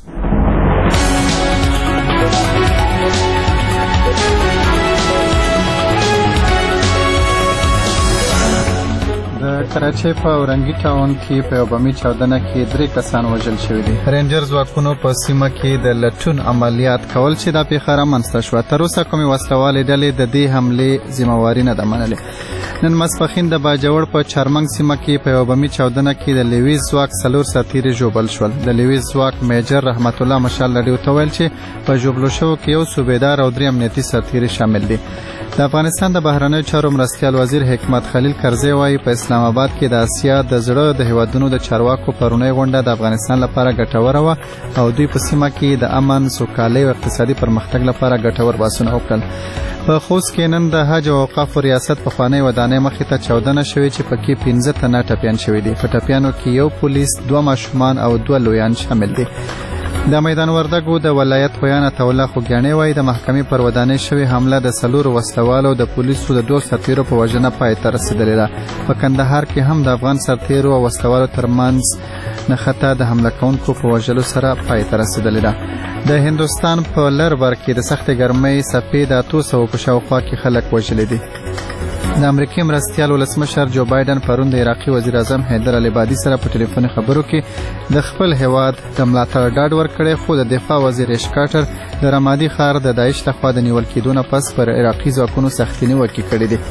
د کراچۍ په اورنګي ټاون کې په یو بمي چاودنه کې درې کسان وژل شوي دي. رینجر ځواکونو په سیمه کې د لټون عملیات کول چې دا پیښه رامنځته شوه. تر اوسه کومې وسلوالې ډلې د دې حملې ذمهواري نه ده منلې. نن ماسپښین د باجوړ په چارمنګ سیمه کې په یو بمي چاودنه کې د لیویز ځواک څلور سرتیري ژوبل شول. د لیویز ځواک میجر رحمت الله مشال ریډیو ته ویل چې په ژوبلو شوو کې یو صوبیدار او درې امنیتي سرتیري شامل دي. د افغانستان د بهرنیو چارو مرستیال وزیر حکمت خلیل کرزی وایي په اسلام آباد کې د اسیا د زړه د هیوادونو د چارواکو پرونی غونډه د افغانستان لپاره ګټوره وه او دوی په سیمه کې د امن، سوکالۍ او اقتصادي پرمختګ لپاره ګټور بحثونه وکړل. په خوست کې نن د حج او اوقافو ریاست پخوانۍ ودانۍ مخې ته چاودنه شوې چې پکې پنځه تنه ټپیان شوي دي. په ټپیانو کې یو پولیس، دوه ماشومان او دوه لویان شامل دي. د میدان وردګو د ولایت بیان عطاالله خوږیاڼي وایي د محکمې پر ودانۍ شوې حمله د څلورو وسلوالو د پولیسو د دوه سرتیرو په وژنه پای ته رسېدلې ده. په کندهار کې هم د افغان سرتیرو او وسلوالو ترمنځ نښته د حمله کوونکو په وژلو سره پای ته رسېدلې ده. د هندوستان په لر بر کې د سختې ګرمۍ څپې د اتو سوو په شاوخوا کې خلک وژلي دي. د امریکې مرستیال ولسمشر جو بایدن پرون د عراقي وزیر اعظم حیدر العبادي سره په ټلیفوني خبرو کې د خپل هیواد د ملاتړ ډاډ ورکړی، خو د دفاع وزیر ایش کارټر د رمادي ښار د داعش لخوا د نیول کېدو نه پس پر عراقي ځواکونو سختې نیوکې کړې دي.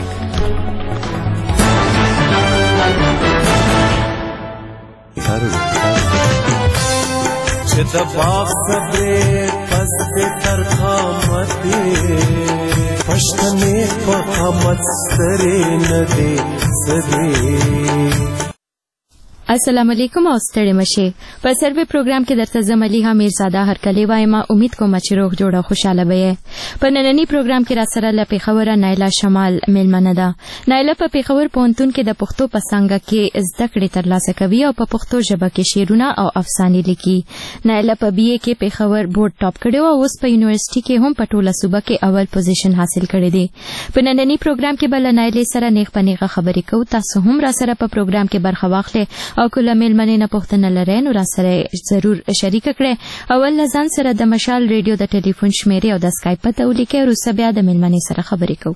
چې د باغ صبرې پس د ترخامت پښتنې په قامت سترې نه دي سدي. السلام علیکم او ستړي مشه. په سروي پروګرام کې درته زم علیها میرزاده هرکلی وایم. امید کوم چې روغ جوړه خوشاله به. په نننی پروګرام کې را سره ل پیښور نایله شمال میلمنه ده. نایله په پیښور پوهنتون کې د پښتو په څانګه کې زده کړې ترلاسه کوي او په پښتو ژبه کې شعرونه او افسانې لیکي. نایله په بی اے کې پیښور بورډ ټاپ کړی او اوس په یونیورسيټي کې هم په ټوله صوبه کې اول پوزیشن حاصل کړی دی. په نننی پروګرام کې بل نایله سره نیغ پنیغه خبرې کوو. تاسو هم را سره په پروګرام کې برخه واخلئ او کله میلمنې نه پوښتنه لرئ نو را سره ضرور شریک کړئ. اول ځان سره د مشال ریډیو د ټلیفون شمیرې او د اسکایپ پته ولیکئ. وروسته بیا د میلمنې سره خبرې کوو.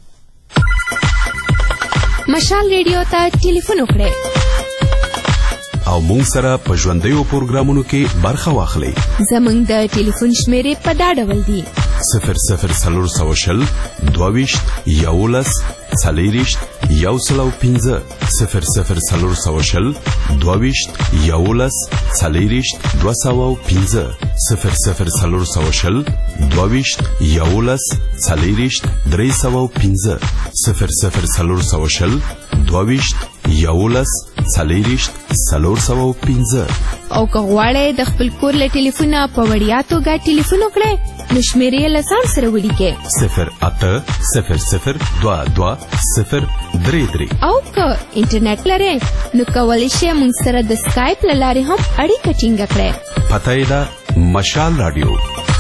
مشال ریډیو ته ټلیفون وکړئ او مونږ سره په ژوندیو پروګرامونو کې برخه واخلئ. زمونږ د ټلیفون شمیرې په دا ډول دي: صفر صفر څلور سوه شل دوه ویشت یولس څلېرویشت یو سل او پنځه صفر صفر څلور سوه شل دوه ویشت یولس څلېرویشت دوه سوه او پنځه صفر صفر څلور سوه شل دوه ویشت یولس څلېرویشت درې سوه او پنځه صفر صفر څلور سوه شل دوه ویشت یولس څلېرویشت څلور سوه او پنځه. او که غواړئ د خپل کور له ټلیفونه په وړیا توګه ټلیفون وکړئ نو شمیرې یې له ځان سره ولیکئ: صفر اته صفر صفر دوه دوه صفر درې درې. او که انټرنیټ لرئ نو کولی شئ موږ سره د سکایپ له لارې هم اړیکه ټینګه کړئ. پته یې ده مشال راډیو.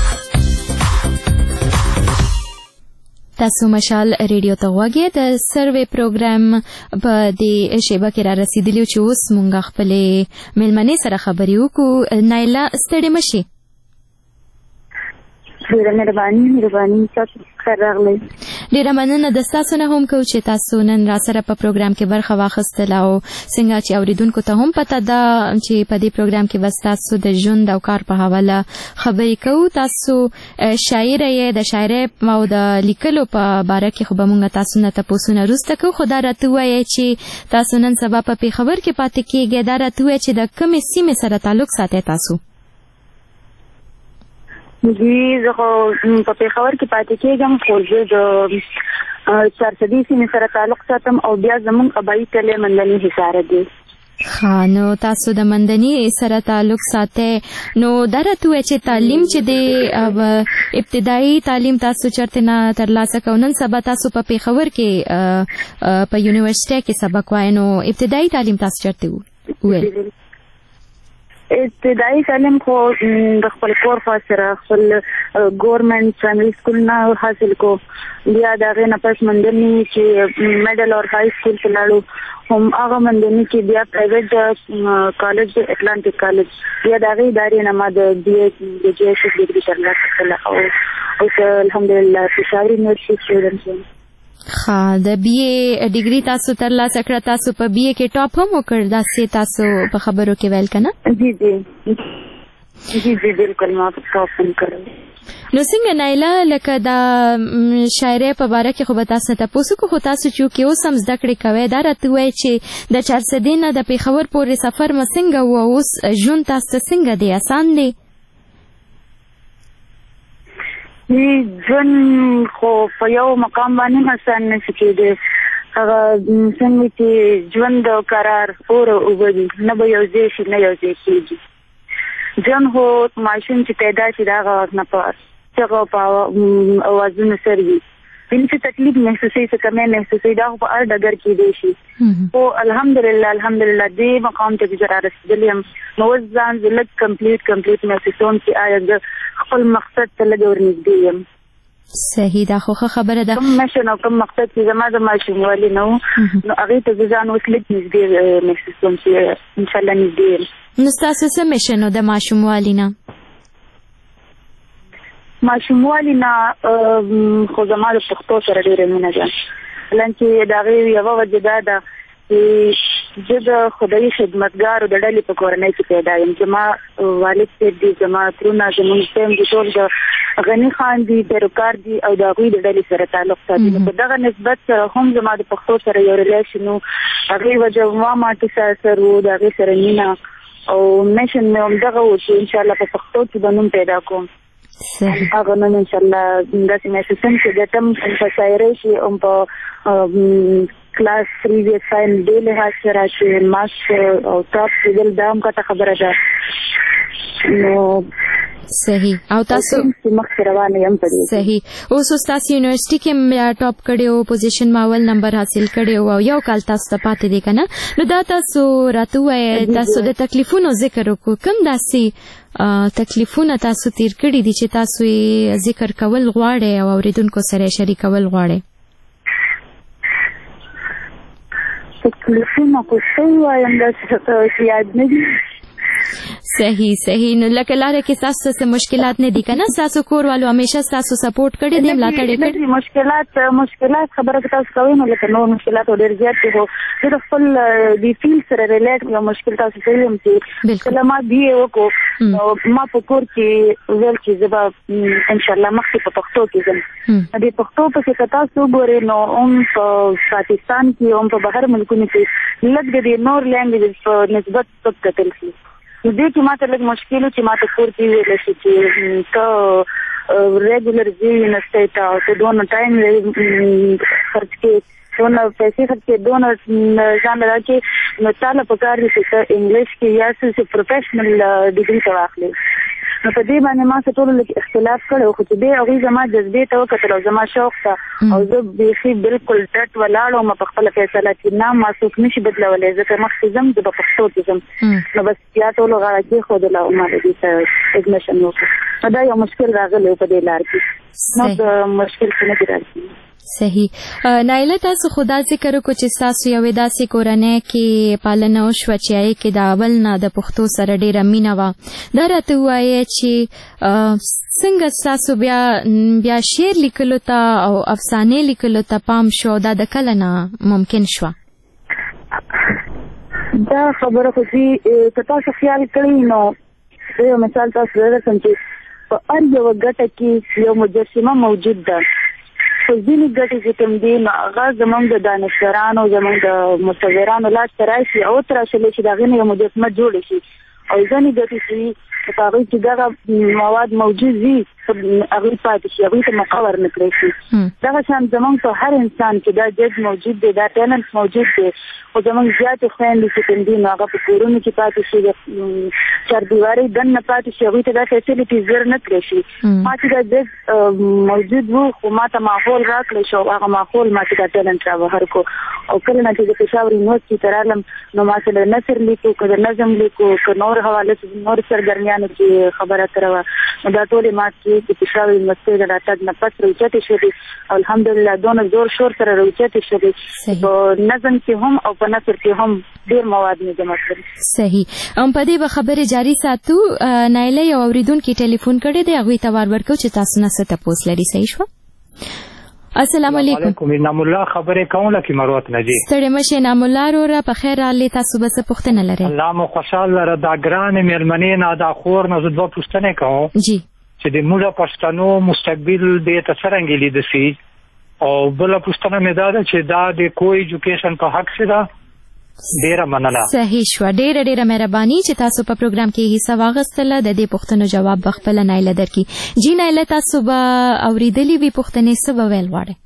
تاسو مشال ریډیو ته غوږی. د سروي پروګرام په دې شیبه کې را رسیدلی چې اوس مونږ خپلې میلمنې سره خبرې وکړو. نایله ستړې مشي. ډېره مهرباني مهرباني تاسو ښه راغلی. ډیره مننه د تاسو نه هم کو چې تاسو نن را سره په پروګرام کې برخه واخیستل او څنګه چې اوریدونکو ته هم پته ده چې په دې پروګرام کې بس تاسو د ژوند او کار په حواله خبرې کوو. تاسو شاعر یې، د شاعرۍ او د لیکلو په باره کې خو به موږ تاسو نه تپوسونه وروسته کوو، خو دا راته ووایئ چې تاسو نن سبا په پېښور کې پاتې کېږئ. دا راته ووایئ چې د کومې سیمې سره تعلق ساتئ تاسو؟ جی زه خو په پېښور کې پاتې کېږم، خو زه د چارسدي سیمې سره تعلق ساتم او بیا زموږ ابایي کلی مندني حصاره دی. ښه، نو تاسو د مندني سره تعلق ساتئ. نو دا راته ووایئ چې تعلیم چې دی ابتدایي تعلیم تاسو چېرته نه ترلاسه کوئ؟ نن سبا تاسو په پېښور کې په یونیورسټۍ کې سبق وایئ، نو ابتدایي تعلیم تاسو چېرته وویل؟ ابتدایي تعلیم خو د خپل کور خوا سره خپل ګورنمنټ پرایمري سکول نه حاصل کو، بیا د هغې نه پس مندني چې میډل اور های سکول ته لاړو، هم هغه مندني کې بیا پرایویټ کالج دی اټلانټیک کالج، بیا د هغې ادارې نه ما د بي اې د جی ایس ایس ډګري ترلاسه کړله او اوس الحمدلله پېښور یونیورسټي سټوډنټ یم. ښه، د بی اې ډیګري تاسو ترلاسه کړه. تاسو په بی اې کې ټاپ هم وکړ، داسې تاسو په خبرو کې ویل که نه؟ جی جی جی جی بالکل ما ټاپ هم کړی. نو څنګه نایله، لکه د شاعرۍ په باره کې خو به تاسو نه تپوس وکړو، خو تاسو چې اوکې اوس هم زده کړې کوئ، دا راته ووایئ چې د چارسدې نه د پېښور پورې سفر مو څنګه و او اوس ژوند تاسو ته څنګه دی؟ اسان دی؟ ژوند خو په یو مقام باندې آسان نه شي کېدی، هغه څنګه چې ژوند د قرار اور اوبه دي، نه به یو ځای شي نه یو ځای کېږي. ژوند خو ماشوم چې پیدا شي د هغه نه په چغو په اوازونو سره وي، یعنې چې تکلیف محسوسوي، څه کمی محسوسوي، دا خو په هر ډګر کې دی شي. خو الحمدلله الحمدلله دې مقام ته چې زه رارسېدلې یم، نو اوس ځان زه لږ کمپلیټ کمپلیټ محسوسوم چې آیا زه خپل مقصد ته لږ ورنږدې یم. صحیح، دا خو ښه خبره ده. کوم مشن او کوم مقصد چې زما د ماشوموالي نه و، نو هغې ته زه ځان اوس لږ نږدې محسوسوم چې انشاءالله نږدې یم. نو ستاسو څه مشن و د ماشوموالي نه؟ ماشوموالي نه خو زما د پښتو سره ډېره مینه ده، حالانکې د هغې یوه وجه دا ده چې زه د خدایي خدمتګارو د ډلې په کورنۍ کې پیدا یم. زما والد صاحب دي، زما ترونه، زموږ فیم دي، ټول د غني خان دي، پیروکار دي او د هغوی د ډلې سره تعلق ساتي. نو په دغه نسبت سره هم زما د پښتو سره یو ریلیشن و، هغې وجه ما ماټې سره سر و، د هغې سره مینه او میشن مې همدغه و چې انشاءالله په پښتو کې به نوم پیدا کوم. هغه نوم انشاءالله داسې محسوسوم چې ګټم په شاعرۍ کې هم په کلاس پریویس فاین دې لحاظ سره چې ماس او ټاپ کېدل دا هم ګټه خبره ده. نو صحیح، او تاسو مخکې روانه یم په دې. صحیح، اوس تاسو یونیورسټي کې ټاپ کړی او پوزیشن ما اول نمبر حاصل کړی او یو کال تاسو ته پاتې دی که نه؟ نو دا تاسو راته ووایئ، تاسو د تکلیفونو ذکر وکړو، کوم داسې تکلیفونه تاسو تیر کړي دي چې تاسو یې ذکر کول غواړئ او اورېدونکو سره یې شریکول غواړئ؟ تکلیفونه خو څه ووایم، داسې یاد نه دي. صحیح صحیح، نو لکه لاره کې ستاسو څه مشکلات نه دي که نه؟ ستاسو کور والو همیشه ستاسو سپورټ کړی دی، ملاتړ یې کړی؟ مشکلات مشکلات خبره که تاسو کوئ نو لکه نور مشکلات ډېر زیات دي، خو زه د خپل د فیلډ سره ریلیټ یو مشکل تاسو ته ویم چې کله ما بي اې وکړو نو ما په کور کې ویل چې زه به انشاءالله مخکې په پښتو کې ځم. د پښتو پسې که تاسو وګورئ نو هم په پاکستان کې هم په بهر ملکونو کې لږ د دې نور لینګویجز په نسبت څه کتل شي. دې کې ما ته لږ مشکل و چې ما ته کور کې ویلی شي چې ته ریګولر ځې یونیورسټۍ ته او ته دونه ټایم خرچ کې دونه پیسې خرچ کې دونه ځان له کې نو تا له پکار دي چې ته انګلیش کې یا څه پروفیشنل ډګري ته واخلې. نو په دې باندې ما څه ټولو لږ اختلاف کړی خو چې دې هغوی زما جذبې ته وکتل او زما شوق ته او زه بیخي بلکل ډټ ولاړ وم په خپله فیصله چې نه ما څوک نشي بدلولی، ځکه مخکې ځم زه به پښتو کې ځم. نو بس بیا ټولو غاړه کېښودله او ما د دې ته ایډمیشن وکړو. نو دا یو مشکل راغلی و په دې لار کې، نو د مشکل څه نه دي راځي. صحیح نایله تاسو خدا ذکر کو چې تاسو یو داسې کورنۍ کې پالنه وشوه چې هغې کې د اول نه د پښتو سره ډېره مینه وه دا راته ووایه چې څنګه ستاسو بیا بیا شعر لیکلو ته او افسانې لیکلو ته پام شو دا د کله نه ممکن شوه دا خبره خو چې که تاسو خیال کړئ نو زه یو مثال تاسو درکړم چې په هر یوه ګټه کې یو مجسمه موجود ده خو ځینې ګټې چې کوم دي نو هغه زموږ د دانشورانو زموږ د مصورانو لاس ته راشي او تراشلی چې د هغې نه یو مجسمه جوړه شي او ځینې ګټې چې په هغوی کې دغه مواد موجود وي هغوی پاتې شي هغوی ته موقع ورنه کړی شي دغه شان زموږ په هر انسان کې دا جج موجود دی دا ټیلنټ موجود دی خو زموږ زیاتې خویندې چې کوم دي نو هغه په کورونو کې پاتې شي د چاردیوارۍ دننه پاتې شي هغوی ته دا فیسیلیټي زر نه کړی شي ما چې دا جج موجود و خو ما ته ماحول راکړی شو هغه ماحول ما چې دا ټیلنټ رابهر کو او کله نه چې د پېښور یونیورسټي ته رالم نو ما سره نثر لیکو که د نظم لیکو که نور حواله نور سرګرمیانو کې خبره اتره وه نو دا ټولې ما چې د پېښور یونیورسټۍ د راتګ نه پس راوچتې شولې او الحمدلله دونه زور شور سره راوچتې شولې په نظم کې هم او په نثر کې هم ډېر مواد مې جمع کړي صحیح هم په دې به خبرې جاري ساتو نایله یو اورېدونکي ټلیفون کړی دی هغوی ته وار ورکړو چې تاسو نه څه تپوس لري صحیح شوه السلام علیکم نام الله خبرې کوم لکه مروت نه دي ستړی مشه نام الله وروره په خیر راغلې تاسو به څه پوښتنه لرئ الله مو خوشحال لره دا ګرانې مېرمنې نه دا خور نه زه دوه پوښتنې کوم جی چې د موږ پښتنو مستقبل دې ته څرنګه لیده سي او بله پوښتنه مې دا ده چې دا د کو ایجوکیشن په حق څه ده ډیره مننه صحیح شو ډیره ډیره مهرباني چې تاسو په پروګرام کې حصہ واغستله د دې پوښتنو جواب بخپل نایله درکې جی نایله تاسو به اوریدلې وی پوښتنې څه به ویل غواړئ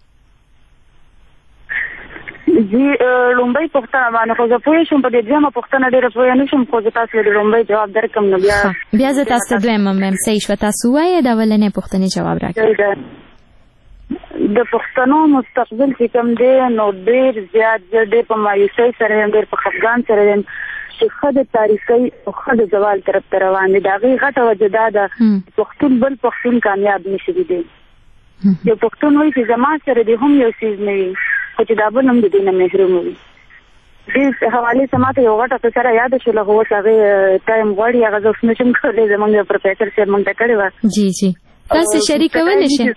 جی لومبۍ پوښتنه باندې خو زه پوه شم په دې دویمه پوښتنه ډېره پوه نه شم خو زه تاسو د لومبۍ جواب درکړم نو بیا بیا زه تاسو ته دویمه میم صحیح شوه تاسو ووایئ د اولنۍ پوښتنې جواب راکړئ د پښتنو مستقبل چې کوم دی نو ډېر زیات زه ډېر په مایوسۍ سره یم ډېر په خفګان سره یم چې ښه د تاریخۍ او ښه د زوال طرف ته روان دی د هغې غټه وجه دا ده پښتون بل پښتون کامیاب نه شوي دی یو پښتون وایي چې زما سره دې هم یو څیز نه وي خو چې دا بل هم د دې نه محروم وي دې حوالې څخه ما ته یو غټه قصه رایاده شوله خو اوس هغې ټایم غواړي هغه زه اوس نه شم کولی زموږ پروفیسر صاحب موږ ته کړې وه جی جی تاسو شریکولی شئ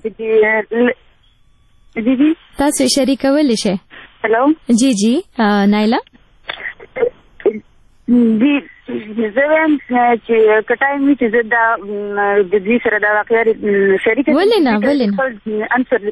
جی جی تاسو شریکولی شئ هلو جی جی نایله جی زه وایم چې که ټایم وي چې زه دا د دوی سره دا واقعه شریکه ولې نه ولې نه انسر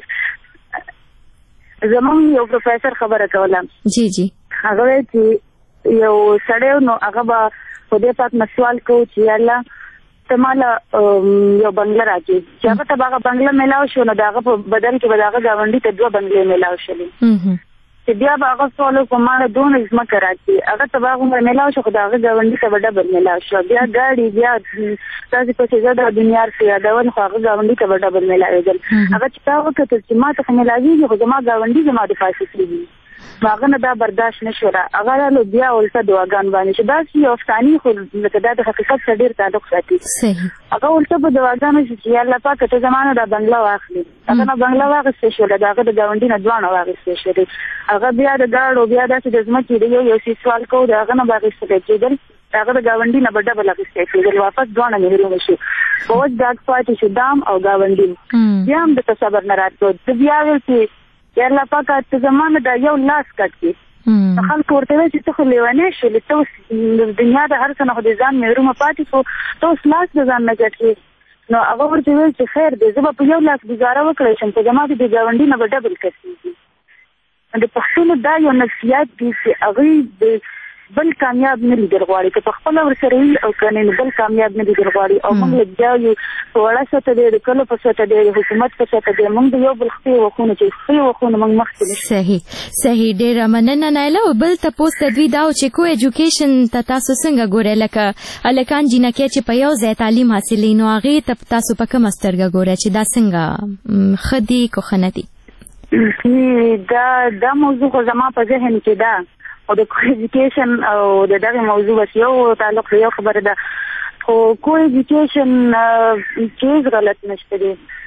زموږ یو پروفیسر خبره کوله جی جی هغه وایي چې یو سړی نو هغه به په دې پاک نه سوال کوو چې الله ته ماله یو بنګله راکړي چې هغه ته به هغه بنګله میلاو شو نو د هغه په بدل کې به د هغه ګاونډي ته دوه بنګلې میلاو شولې چې بیا به هغه سوال وکړو ماله دونه ځمکه راکړي هغه ته به هغه عمر میلاو شو خو د هغه ګاونډي ته به ډبل میلاو شو بیا ګاډي بیا داسې پسې زه د دنیا څه یادول خو هغه ګاونډي ته به ډبل میلاوېدل هغه چې تا وکتل چې ما ته خو میلاوېږي خو زما ګاونډي زما دفاع کېږي هغه نه دا برداشت نه شوله هغه رالو بیا الټه دعاګان باندې چې داسې یو افسانې خو لکه دا د حقیقت سره ډېر تعلق ساتي هغه الټه په دعاګانو شي چې الله پاکه ته زما نه دا بنګله واخلي هغه نه بنګله واخیستې شوله د هغه د ګاونډي نه دواړه واخیستې شولې هغه بیا د ګاډو بیا داسې د ځمکې د یو یو څیز سوال کوو د هغه نه به اخیستلی کېدل د هغه د ګاونډي نه به ډبل اخیستی کېدل واپس دواړه محرومه شو په وچ ډاګ پاتې شو دام او ګاونډي بیا هم درته صبر نه راتلو زه بیا ویل چې یا الله پاکه ته زما نه دا یو لاس کټ کړي خلکو ورته وایي چې ته خو لیونی شولې ته اوس دنیا د هر څه نه خو د ځان محرومه پاتې شو ته اوس لاس د ځان نه کټ کړي نو هغه ورته ویل چې خیر دی زه به په یو لاس ګزاره وکړی شم چې زما د دې ګاونډي نه به ډبل کسېږي د پښتونو دا یو نفسیات دی چې هغوی د بل کامیاب نه لیدل غواړي که پخپله ورسره وي او که نه بل کامیاب نه لیدل غواړي او موږ لګیا یو په وړه سطحه دی د کلو په سطحه دی د حکومت په سطحه دی موږ د یو بل خپې وښونه چې خپې وښونه موږ مخکې نشو صحیح صحیح ډېره مننه نایله او بل تپوس د دوی دا و چې کو ایجوکیشن ته تاسو څنګه ګورئ لکه هلکان جینکۍ چې په یو ځای تعلیم حاصلوي نو هغې ته تاسو په کومه سترګه ګورئ چې دا څنګه ښه دي که ښه نه دي دا دا موضوع خو زما په ذهن کې ده او د کو ایجوکیشن او د دغه موضوع بس یو تعلق یو خبره ده خو کو ایجوکیشن هیڅ غلط نشته دی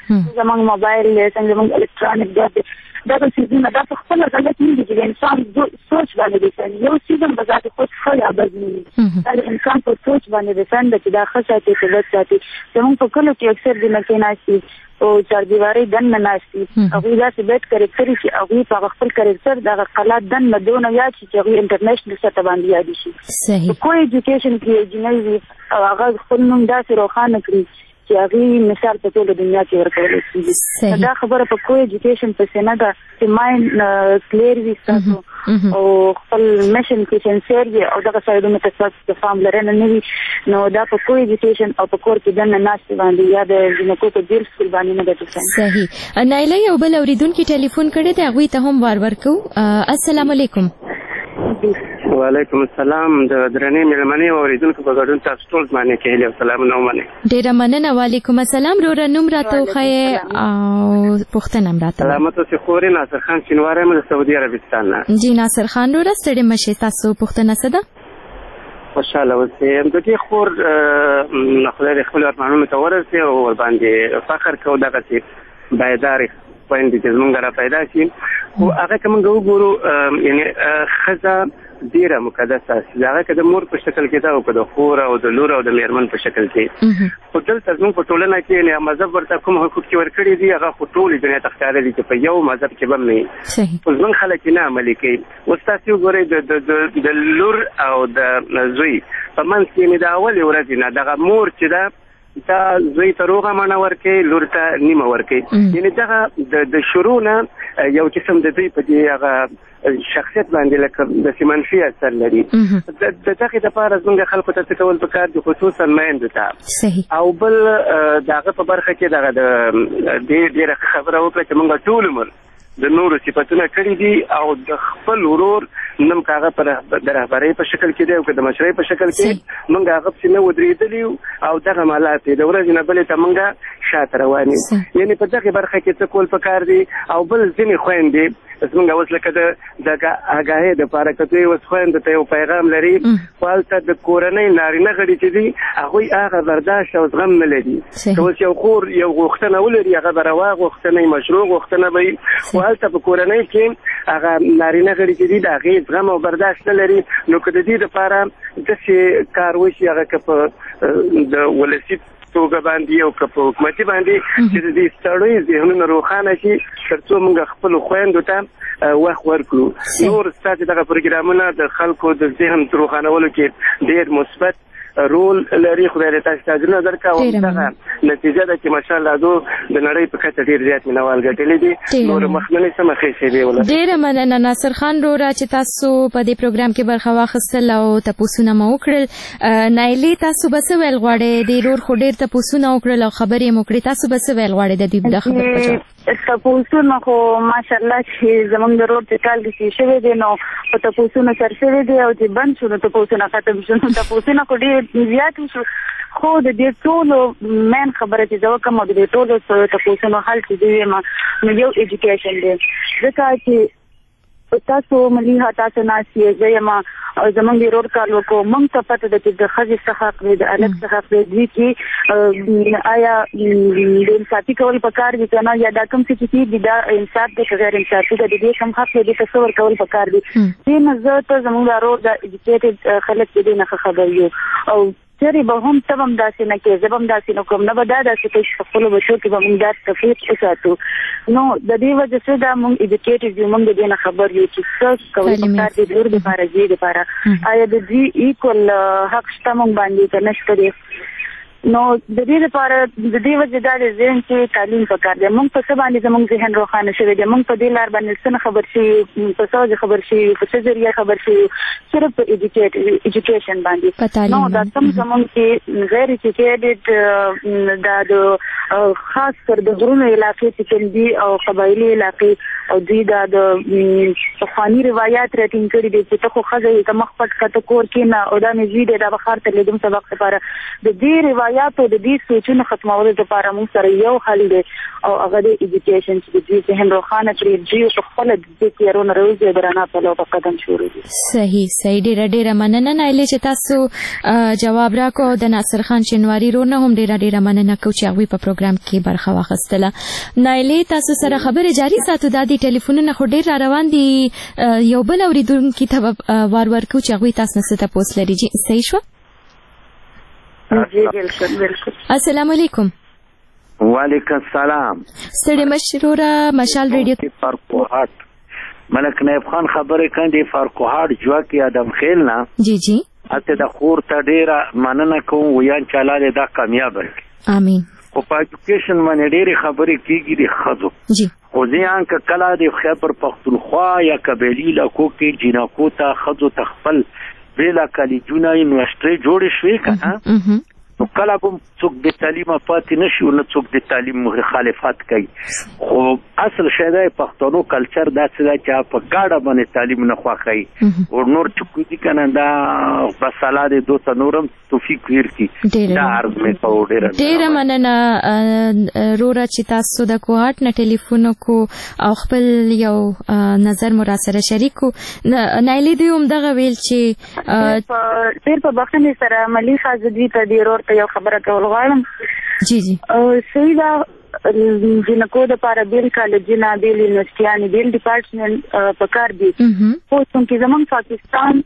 زموږ موبایل څنګه زموږ الکترونیک دی دا به څیزونه دا په خپله غلط نه دي چې د انسان سوچ باندې ډیپنډ یو څیز هم به ذات خود ښه یا بد نه وي دا د انسان په سوچ باندې ډیپنډ ده چې دا ښه ساتي که بد ساتي زموږ په کلو کې اکثر دینه کېناستي او چاردیوارۍ دننه ناستي هغوی داسې بیډ کرکټر چې هغوی په هغه خپل کرکټر دغه قلات دننه دونه یاد شي چې هغوی انټرنیشنل سطح باندې یادې شي په کوی ایجوکیشن کې جنۍ وي او هغه خپل نوم داسې روښانه کړي چې هغې مثال په ټوله دنیا کې ورکولی کېږي دا خبره په کوی ایجوکیشن پسې نه ده چې مایند کلیر وي ستاسو او خپل میشن کې سنسیر وي او دغه سایډونو ته ستاسو د پاملرنه نه وي نو دا په کوی ایجوکیشن او په کور کې دننه ناستې باندې یا د جنکو په بیل سکول باندې نه ده ډیپنډ. صحیح. نایله یو بل اورېدونکي ټلیفون کړی دی هغوی ته هم وار ورکوو. السلام علیکم. وعلیکم السلام. د درنې مېلمنې او اورېدونکو په ګډون تاسو ټول باندې کې هیلې او سلامونه ومنئ. ډېره مننه. وعلیکم السلام. وروره نوم راته وښایې او پوښتنه هم راته. سلامت اوسئ خورې. ناصر خان شینواری یم د سعودي عربستان نه. جی ناصر خان وروره ستړې مه شئ. تاسو پوښتنه څه ده؟ خوشحاله اوسئ. د دې خور خدای دې خپلو ارمانونو ته ورسوي او ورباندې فخر کوو دغسې پایدارې خویندې چې زموږ را پیدا شي خو هغه که موږ وګورو یعنې ښځه ډیره مقدسه چې هغه که د مور په شکل کې ده او که د خور او د لور او د میرمن په شکل کې خو دلته زموږ په ټولنه کې یعنې مذهب ورته کوم حقوق چې ورکړي دي هغه خو ټولې دنیا ته ښکاره دي چې په یو مذهب کې به هم نه وي خو زموږ خلک یې نه عملي کوي. اوس تاسې وګورئ د لور او د زوی په منځ کې یعنې د اولې ورځې نه دغه مور چې ده دا زوی ته روغه مڼه ورکوي لور ته نیمه ورکوي یعنې دغه د شروع نه یو قسم د دوی په دې هغه شخصیت باندې لکه داسې منفي اثر لري. د دغې دپاره زموږ خلکو ته څه کول پکار دي خصوصا میندو ته او بل د هغه په برخه کې دغه د دې ډېره خبره وکړه چې موږ ټول عمر د نورو صفتونه کړي دي او د خپل ورور نم کاغه پر د رهبرۍ په شکل کې دی او که د مشرۍ په شکل کې موږ هغه پسې نه ودرېدلي او دغه مالات د ورځې نه بلې ته موږ شاته روان یو یعنې په دغې برخه کې څه کول پکار دي او بل ځینې خویندې زموږ اوس لکه د دغه آګاهۍ دپاره که دوی اوس خویندو ته یو پیغام لري خو هلته د کورنۍ نارینه غړي چې دي هغوی هغه برداشت او زغم نه لري که اوس یو خور یو غوښتنه ولري هغه به روا غوښتنه مشروع غوښتنه به وي خو هلته په کورنۍ کې هغه نارینه غړي چې دي د هغې زغم او برداشت نه لري نو که د دې دپاره داسې کار وشي هغه که په د ولسي توګه باندې او که په حکومتي باندې چې د دې ستړیو ذهنونه روښانه شي تر څو موږ خپلو خویندو ته وخت ورکړو. نور ستاسې دغه پروګرامونه د خلکو د ذهن روښانولو کې ډېر مثبت رول لري. خدای دې تاسو ته اجرونه درکړي او دغه نتیجه ده چې ماشاءالله دو د نړۍ په کچه ډېر زیات مینوال ګټلي دي نور مخمنې څه مخې شوې ولري. ډېره مننه ناصر خان وروره چې تاسو په دې پروګرام کې برخه واخیستل او تپوسونه مو وکړل. نایلې تاسو به څه ویل غواړئ؟ د ورور خو ډېر تپوسونه وکړل او خبرې یې مو کړې تاسو به څه ویل غواړئ د دې د خبرو په جواب؟ تپوسونه خو ماشاءالله چې زموږ د رور چې کال کې شوی دی نو په تپوسونه سر شوی دی او چې بند شو نو تپوسونه ختم شو نو تپوسونه خو ډېر زیات شو خو د دې ټولو مین خبره چې زه وکړم او د دې ټولو تپوسونو حل چې دی وایم نو یو ایجوکیشن دی ځکه چې تاسو ملي تاسو ناست یې زه یم او زموږ د رور کار وکړو موږ ته پته ده چې د ښځې څه حق دی د هلک څه حق دی دوی کې آیا د انصافي کول پکار دي که نه یا دا کوم څه چې کېږي دا انصاف دی که غیر انصافي ده د دې کوم حق دی دې ته څه ورکول پکار دي دې نه زه ته زموږ د رور د ایجوکیټډ خلک چې دې نه ښه خبر یو او چېرې به هم ته به هم داسې نه کوې زه به هم داسې نه کوم نه به دا داسې کوي چې په خپلو بچو کې به موږ دا تفریق وساتو نو د دې وجه څه ده موږ ایجوکیټډ یو موږ د دې نه خبر یو چې څه کول پکار دي د لور دپاره زوی دپاره آیا د دوی ایکول حق شته موږ باندې که نشته دی نو د دې لپاره د دې وجه دا د ذهن کې تعلیم پکار دی موږ په څه باندې زموږ ذهن روښانه شوی دی موږ په دې لار باندې څه نه خبر شوي په څه وجه خبر شوي په څه ذریعه خبر شوي صرف په ایجوکیشن باندې نو دا کوم زموږ کې غیر ایجوکیټډ دا د خاص کر د غرونو علاقې چې کوم دي او قبایلي علاقې او دوی دا د پخواني روایات راټینګ کړي دي چې ته خو ښځه یې ته مخ پټ کړه ته کور کښېنه او دا مې زوی دی دا به ښار ته لیدم سبق لپاره د دې روایات خیاطو د دې سوچونو ختمولو لپاره موږ سره یو حل دی او هغه د ایجوکیشن چې د دې ذهن روښانه کړي دوی په خپل د دې کارونه روزي درانه په لور قدم شروع دي. صحیح صحیح ډیره ډیره مننه نایله چې تاسو جواب راکو. د ناصر خان شینواری رونه هم ډیره ډیره مننه کوم چې هغه په پروګرام کې برخه واخیستله. نایله تاسو سره خبره جاری ساتو د دې ټلیفونونه خو ډیر روان دي یو بل اوریدونکو ته وار ورکو چې هغه تاسو نه ست پوس لري. جی صحیح شو. جی بالکل بالکل. السلام علیکم. وعلیکم السلام. ستړي مشروره مشال ریډیو فرقوهات ملک نایب خان خبره کندي فرقوهات جواکی ادم خیل نه. جی جی. اته د خور ته ډیره مننه کوم ویان چالاله دا کامیاب کړي. امين. او په ایجوکیشن باندې ډیره خبره کیږي د خزو. جی. خو ځان ک کلا د خیبر پختونخوا یا قبایلی لکو کې جنکو ته خزو تخپل بلا کالجونه یونیورسيټي جوړ شوې کنه. نو کله کوم څوک د تعلیم پاتې نشي او نه څوک د تعلیم مخالفت کوي. خو اصل شی د پښتنو کلچر دا څه چې په ګاډه باندې تعلیم نه خوښي او نور چې دي کنه دا بساله د دوه نورم توفیق ورکی دا عرض مې په ډیره ډیره مننه رورا چې تاسو د کوهات نه ټلیفون کو او خپل یو نظر مو را سره شریک کو. نایلی دی هم دغه ویل چې ډیر په بخښنې سره ملي خازدي ته دی ورته یو خبره کول غواړم. جی جی. سیدا جنکو د پاره بیل کالجونه بیل یونیورسيټي بیل ډپارټمنټ په کار دي. خو څنګه زمون پاکستان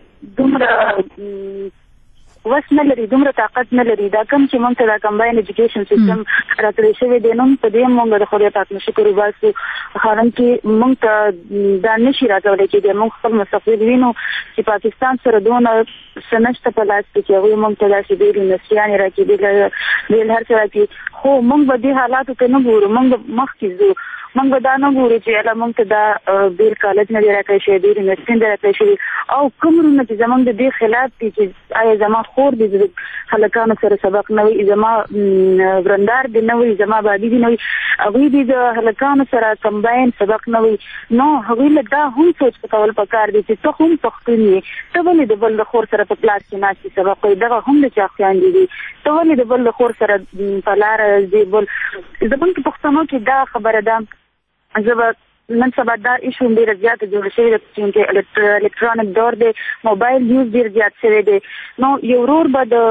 دومره وس نه لري دومره طاقت نه لري دا کوم چې موږ ته دا کمباین ایجوکیشن سیستم راکړی شوی دی نو په دې موږ د خدای پاک شکر وباسو. خارن کې موږ ته دا نشي راځولای چې موږ خپل مستقبل وینو چې پاکستان سره دونه سنشت په لاس کې چې موږ ته داسې ډېر نسيان راکې دي د هر څه راکې. خو موږ به دې حالاتو ته نه ګورو موږ مخکې ځو موږ به دا نه ګورو چې اله موږ ته دا بیل کالج نه راکړی شوی دی یونیورسيټي نه راکړی شوی او کومونه چې زمونږ د دې خلاف دي چې آیا زما خور دي د خلکانو سره سبق نه وي زما برندار دي نه وي زما بادي دي نه وي هغوی دي د خلکانو سره کمباین سبق نه وي نو هغوی له دا هم سوچ کول پکار دي چې ته هم پښتون یې ته ولې د بل د خور سره په کلاس کې ناستې سبق وایي دغه هم د چا خویان دي ته ولې د بل د خور سره په لاره ځې بل زمونږ په پښتنو کې دا خبره ده. زه نن سبا دا ایشو ډېره زیاته جوړه شوې ده چې الکترونیک دور دی موبایل یوز ډېر زیات شوی دی نو یو ورور به د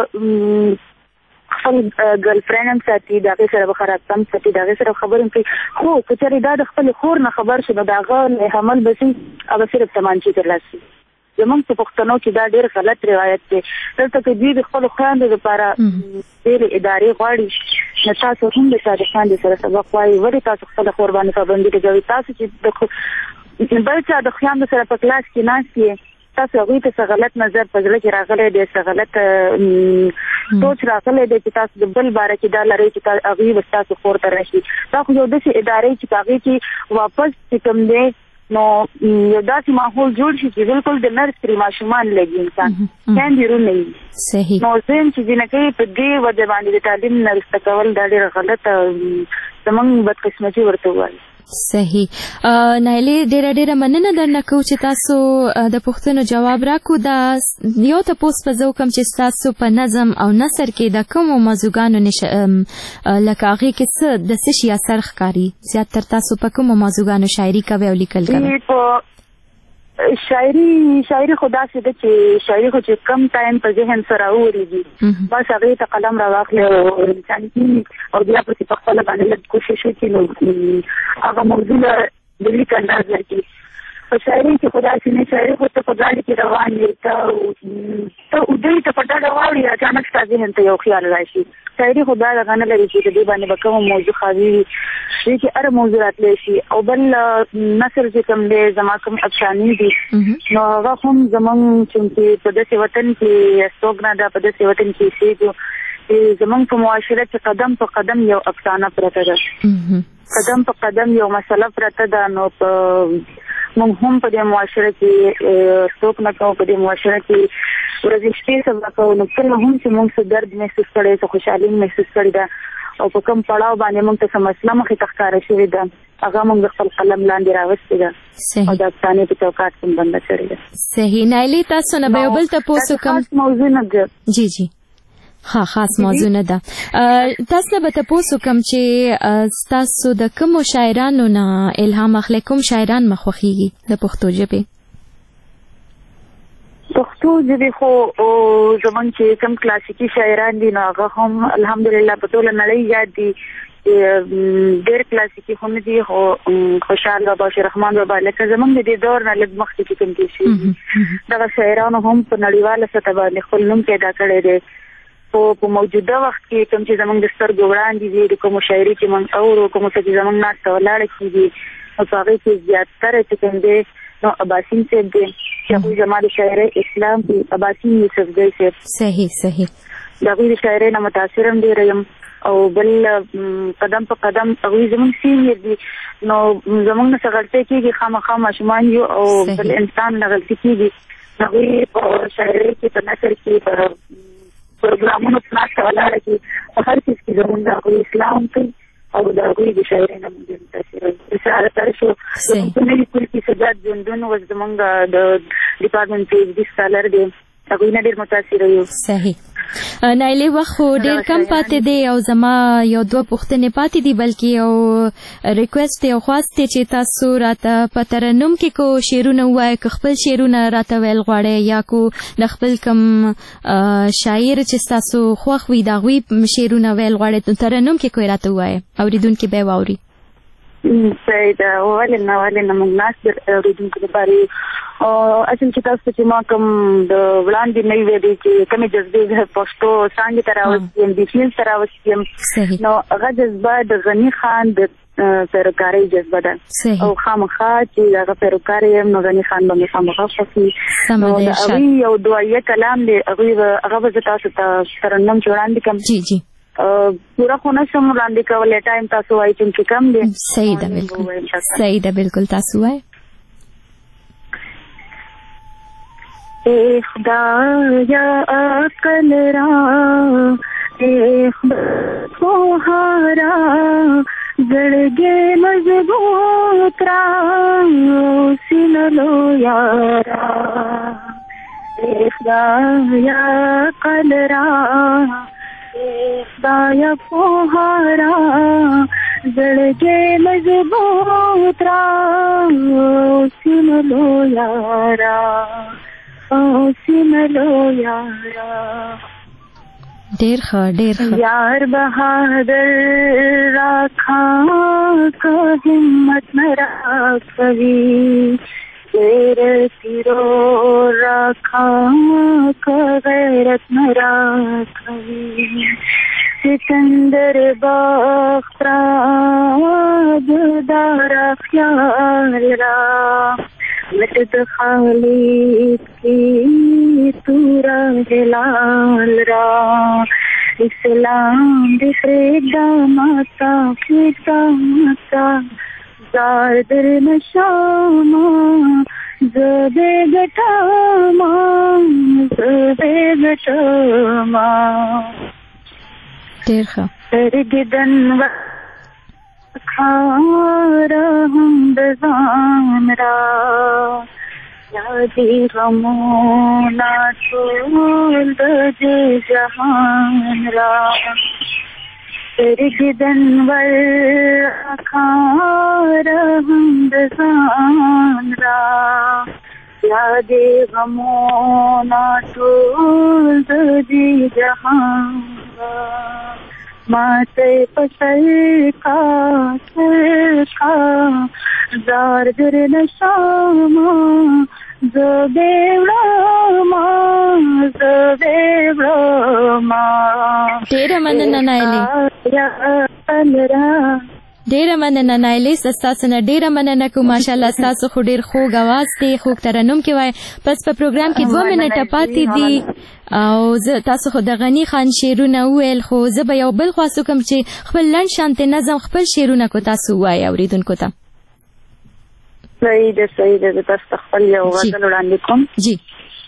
خپل ګرل فرینډ هم ساتي د هغې سره به خراب هم ساتي د هغې سره خبرې هم کوي خو که چېرې دا د خپلې خور نه خبر شي نو د هغه حمل به شي هغه صرف تمانچې ترلاسه شي. زمونږ په پښتنو کې دا ډېر غلط روایت دی دلته که دوی د خپلو خویندو دپاره ډېرې ادارې غواړي نو تاسو هم د چا د خویندې سره سبق وایي ولې تاسو خپله خور باندې پابندي لګوئ تاسو چې د بل چا د خویندو سره په کلاس کې ناست یې تاسو هغوی ته څه غلط نظر په زړه کې راغلی دی څه غلط سوچ راغلی دی چې تاسو د بل باره کې دا لرئ چې هغوی به ستاسو خور ته راشي دا خو یو داسې ادارې چې په هغې کې واپس چې کوم دی نو یو داسې ماحول جوړ شي چې بالکل د نرسري ماشومان لګي انسان کاندي رونه وي. صحیح. نو زم چې جنکې په دې وجه باندې د تعلیم نه رسته کول دا ډېر غلط زمونږ بدقسمتي ورته وایي. صحیح. نایلی ډیره ډیره مننه درنه کوم چې تاسو د پوښتنو جواب راکو دا یو تاسو په زو کوم چې تاسو په نظم او نثر کې د کوم موضوعګانو نشه لکه هغه کې څه د څه شي اثر ښکاری زیات تر تاسو په کوم موضوعګانو شاعري کوي او لیکل کوي. شاعري شاعري خدا سي د چې شاعري خو چې کم ټایم په ذهن سره اوريږي بس هغه ته قلم را واخلي او انسان او بیا په خپل باندې کوشش وکړي نو هغه موضوع د لیک انداز لري. په شاعري کې خدا سي نه شاعري خو ته په ځای کې روان یې ته ته ودې ته په ډاډه واوري اچانک ستاسو ذهن ته یو خیال راشي. شاعري خدا غنه لري چې د دې باندې به کوم موضوع خاوي دي چې هر موضوع راتلی شي او بل نثر چې کوم دی زما کوم افسانې دي نو هغه هم زمونږ چې په داسې وطن کې استوګنه ده په داسې وطن کې اوسېږو زمونږ په معاشره کې قدم په قدم یو افسانه پرته ده قدم په قدم یو مسله پرته ده نو په موږ هم په دې معاشره کې استوګنه کوو په دې معاشره کې ورځې شپې سبا کوو نو کله هم چې موږ څه درد محسوس کړی څه خوشحالي محسوس کړې ده او په کوم پړاو باندې موږ ته څه مسله مخې ته ښکاره شوې ده هغه موږ د خپل قلم لاندې راوستې ده او د افسانې په چوکاټ کې بنده کړې ده. صحیح. نایلې تاسو نه به یو بل تپوس وکړم موضوع نه ده. جی جی ها خاص موضوع نه ده. تاسو به تاسو کوم چې تاسو د کوم شاعرانو نه الهام اخلي، کوم شاعران مخوخيږي د پښتو ژبې؟ پښتو ژبې خو زمونږ چې کوم کلاسیکي شاعران دي نو هغه هم الحمدلله په ټوله نړۍ یاد دي. ډېر کلاسیکي خو نه دي، خو خوشحال بابا، شیر رحمان بابا، لکه زمونږ د دې دور نه لږ مخکې چې کوم دي شي دغه شاعرانو هم په نړیواله سطح باندې خپل نوم پیدا کړی دی. خو په موجوده وخت کې کوم چې زمونږ د سترګو وړاندې دي، د کومو شاعري چې موږ اورو، کومو څه چې زمونږ ناس ته ولاړه کېږي، نو په هغې کې زیاتره چې کوم دی نو اباسین صاحب دی چې هغوی زما د شاعرۍ اسلام کې اباسین یوسفزی صاحب. صحیح صحیح. د هغوی د شاعرۍ نه متاثر هم ډېره یم، او بل قدم په قدم هغوی زمونږ سینیر دي، نو زمونږ نه څه غلطۍ کېږي، خامخا ماشومان یو او بل انسان نه غلطي کېږي. هغوی په شاعرۍ کې، په نثر کې، په پروګرامونو په ناسته ولاړه کې، په هر څیز کې زمونږ د هغوی اسلام کوي او د هغوی د شاعرۍ نه موږ متاثر یو. سره شو زمونږ په نوي کور کې سجاد ژوندون اوس زمونږ د ډپارټمنټ پي ایچ ډي سکالر دی، هغوی نه ډېر متاثر یو. صحیح. نایلې وخت خو ډېر کم پاتې دی او زما یو دوه پوښتنې پاتې دي، بلکې یو ریکویسټ دی او خواست دی چې تاسو راته په ترنم کې کو شعرونه ووایئ، که خپل شعرونه راته ویل غواړئ یا کو د خپل کوم شاعر چې ستاسو خوښ وي د هغوی شعرونه ویل غواړئ، نو ترنم کې کوی راته ووایئ، اورېدونکي به یې واوري. صحیح ده. ولې نه ولې نه موږ ناست اورېدونکو لپاره اصل چې تاسو چې ما کوم د وړاندې نه ویلي چې کومې جذبې زه پښتو څانګې ته راوستې یم، د فیلډ ته راوستې یم، نو هغه جذبه د غني خان د پیروکارۍ جذبه ده او خامخا چې هغه پیروکار یم نو غني خان به مې خامخا خوښي. نو د هغوی یو دعایه کلام دی، هغه به زه تاسو ته ترنم چې وړاندې کړم. جی جی. پورا خو نشم وړاندې کولی، ټایم تاسو وایي چې کم دی. صحیح ده، بالکل صحیح ده، بالکل تاسو وایي. اے خدایا عقل را، اے خدایا زړګی مضبوط را، سینلو یارا، اے خدایا عقل را، اے خدایا پوهارا زړګی مضبوط را، سینلو یارا، او سینلو یارا. ډیر ښه ډیر ښه. یار بهادر راکھا که همت نه راکوي، غیرتیرو راکھا که غیرت نه راکوي، سکندر بخت را دلدار خیال را، مدد خالد کی تورا جلال را، اسلام دی خریدا ماتا خریدا ماتا، زار در نشاما زبے گٹاما زبے گٹاما. ډېر ښه. سرګدن خارا هم د ځان را، یادې غمونه ټول د جهان را، سرګدن ورخاره هم د ځان را، یادې غمونه ټول د جهان را، ماته پسر کا سر کا زار در نشاما زبیوړما زبیوړما. ډېره مننه نایلې، ډېره مننه نایلې، ستاسو نه ډېره مننه کوم. ماشاءالله ستاسو خو ډېر خوږ اواز دی، خوږ ترنم کې وایي. بس په پروګرام کې دوه منټه پاتې دي او زه تاسو خو د غني خان شعرونه وویل، خو زه به یو بل خواست وکړم چې خپل لنډ شانتې نظم خپل شعرونه کو تاسو ووایئ اورېدونکو ته. صحیح ده صحیح ده. زه تاسو ته خپل یو غزل وړاندې کوم. جی.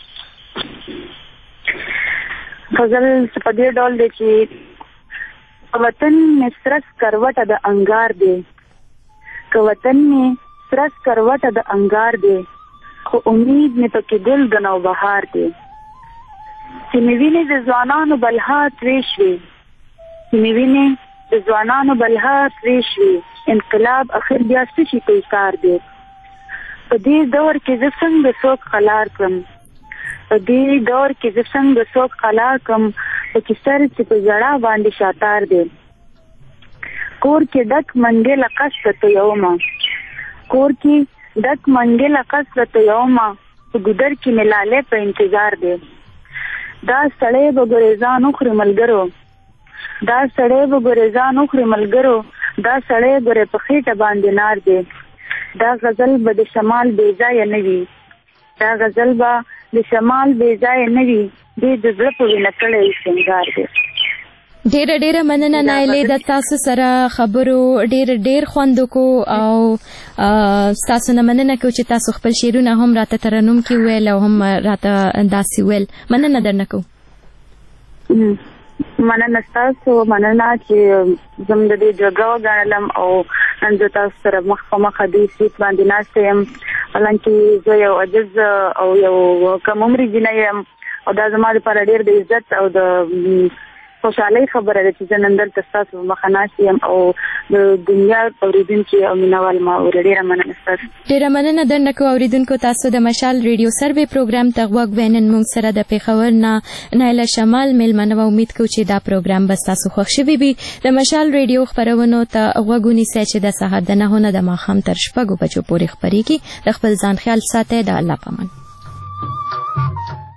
غزل په دې ډول دی چې وطن میں سرس کروٹ د انگار دے، کہ وطن میں سرس کروٹ د انگار دے، خو امید میں پکې دل غنو بهار دے، چې مې وینې د ځوانانو بلها ترې شوې چې مې وینې د ځوانانو بلها ترې شوې انقلاب اخر بیا څه شي کوي کار دی په دې دور کې زه څنګه څوک قلار کړم په دې دور کې زه څنګه څوک قلار کړم په کې سر چې په ژړا باندې شاتار دی کور کې ډک منګې لقص ته یوما کور کې ډک منګې لقص ته یوما په ګودر کې ملاله په انتظار دی دا سړی به ګریزان اخري ملګرو دا سړی به ګریزان اخري ملګرو دا سړی ګره په خېټه باندې نار دی دا غزل به د شمال بې ځایه نه وي دا غزل به د شمال بې ځایه نه وي دې د زړه په وینه کړی سینګار دی ډیره ډیره مننه نایلې د تاسو سره خبرو ډیر ډیر خوند کو او تاسو نه مننه کو چې تاسو خپل شعرونه هم راته ترنم کې ویل او هم راته داسې ویل مننه درنه کو مننه تاسو مننه چې زم د دې جګړه وګڼلم او نن زه تاسو سره مخ په مخ د سیټ باندې ناسته یم حالانکه زه یو عجز او یو کم عمري جنۍ یم او دا زما لپاره ډېر د عزت او د خوشحالۍ خبره ده چې زه نن دلته ستاسو مخه ناست یم او د دنیا اورېدونکي او مینوال ما اوري ډېره مننه ستاسو ډېره مننه درنه کو اورېدونکو تاسو د مشال ریډیو سروې پروګرام ته غوږ وینن موږ سره د پېښور نه نایله شمال میلمنه و امید کوو چې دا پروګرام به ستاسو خوښ شوی وي د مشال ریډیو خپرونو ته غوږ ونیسئ چې د سهار د نهو نه د ماښام تر شپږو بجو پورې خپرېږي د خپل ځان خیال ساتئ د الله په امان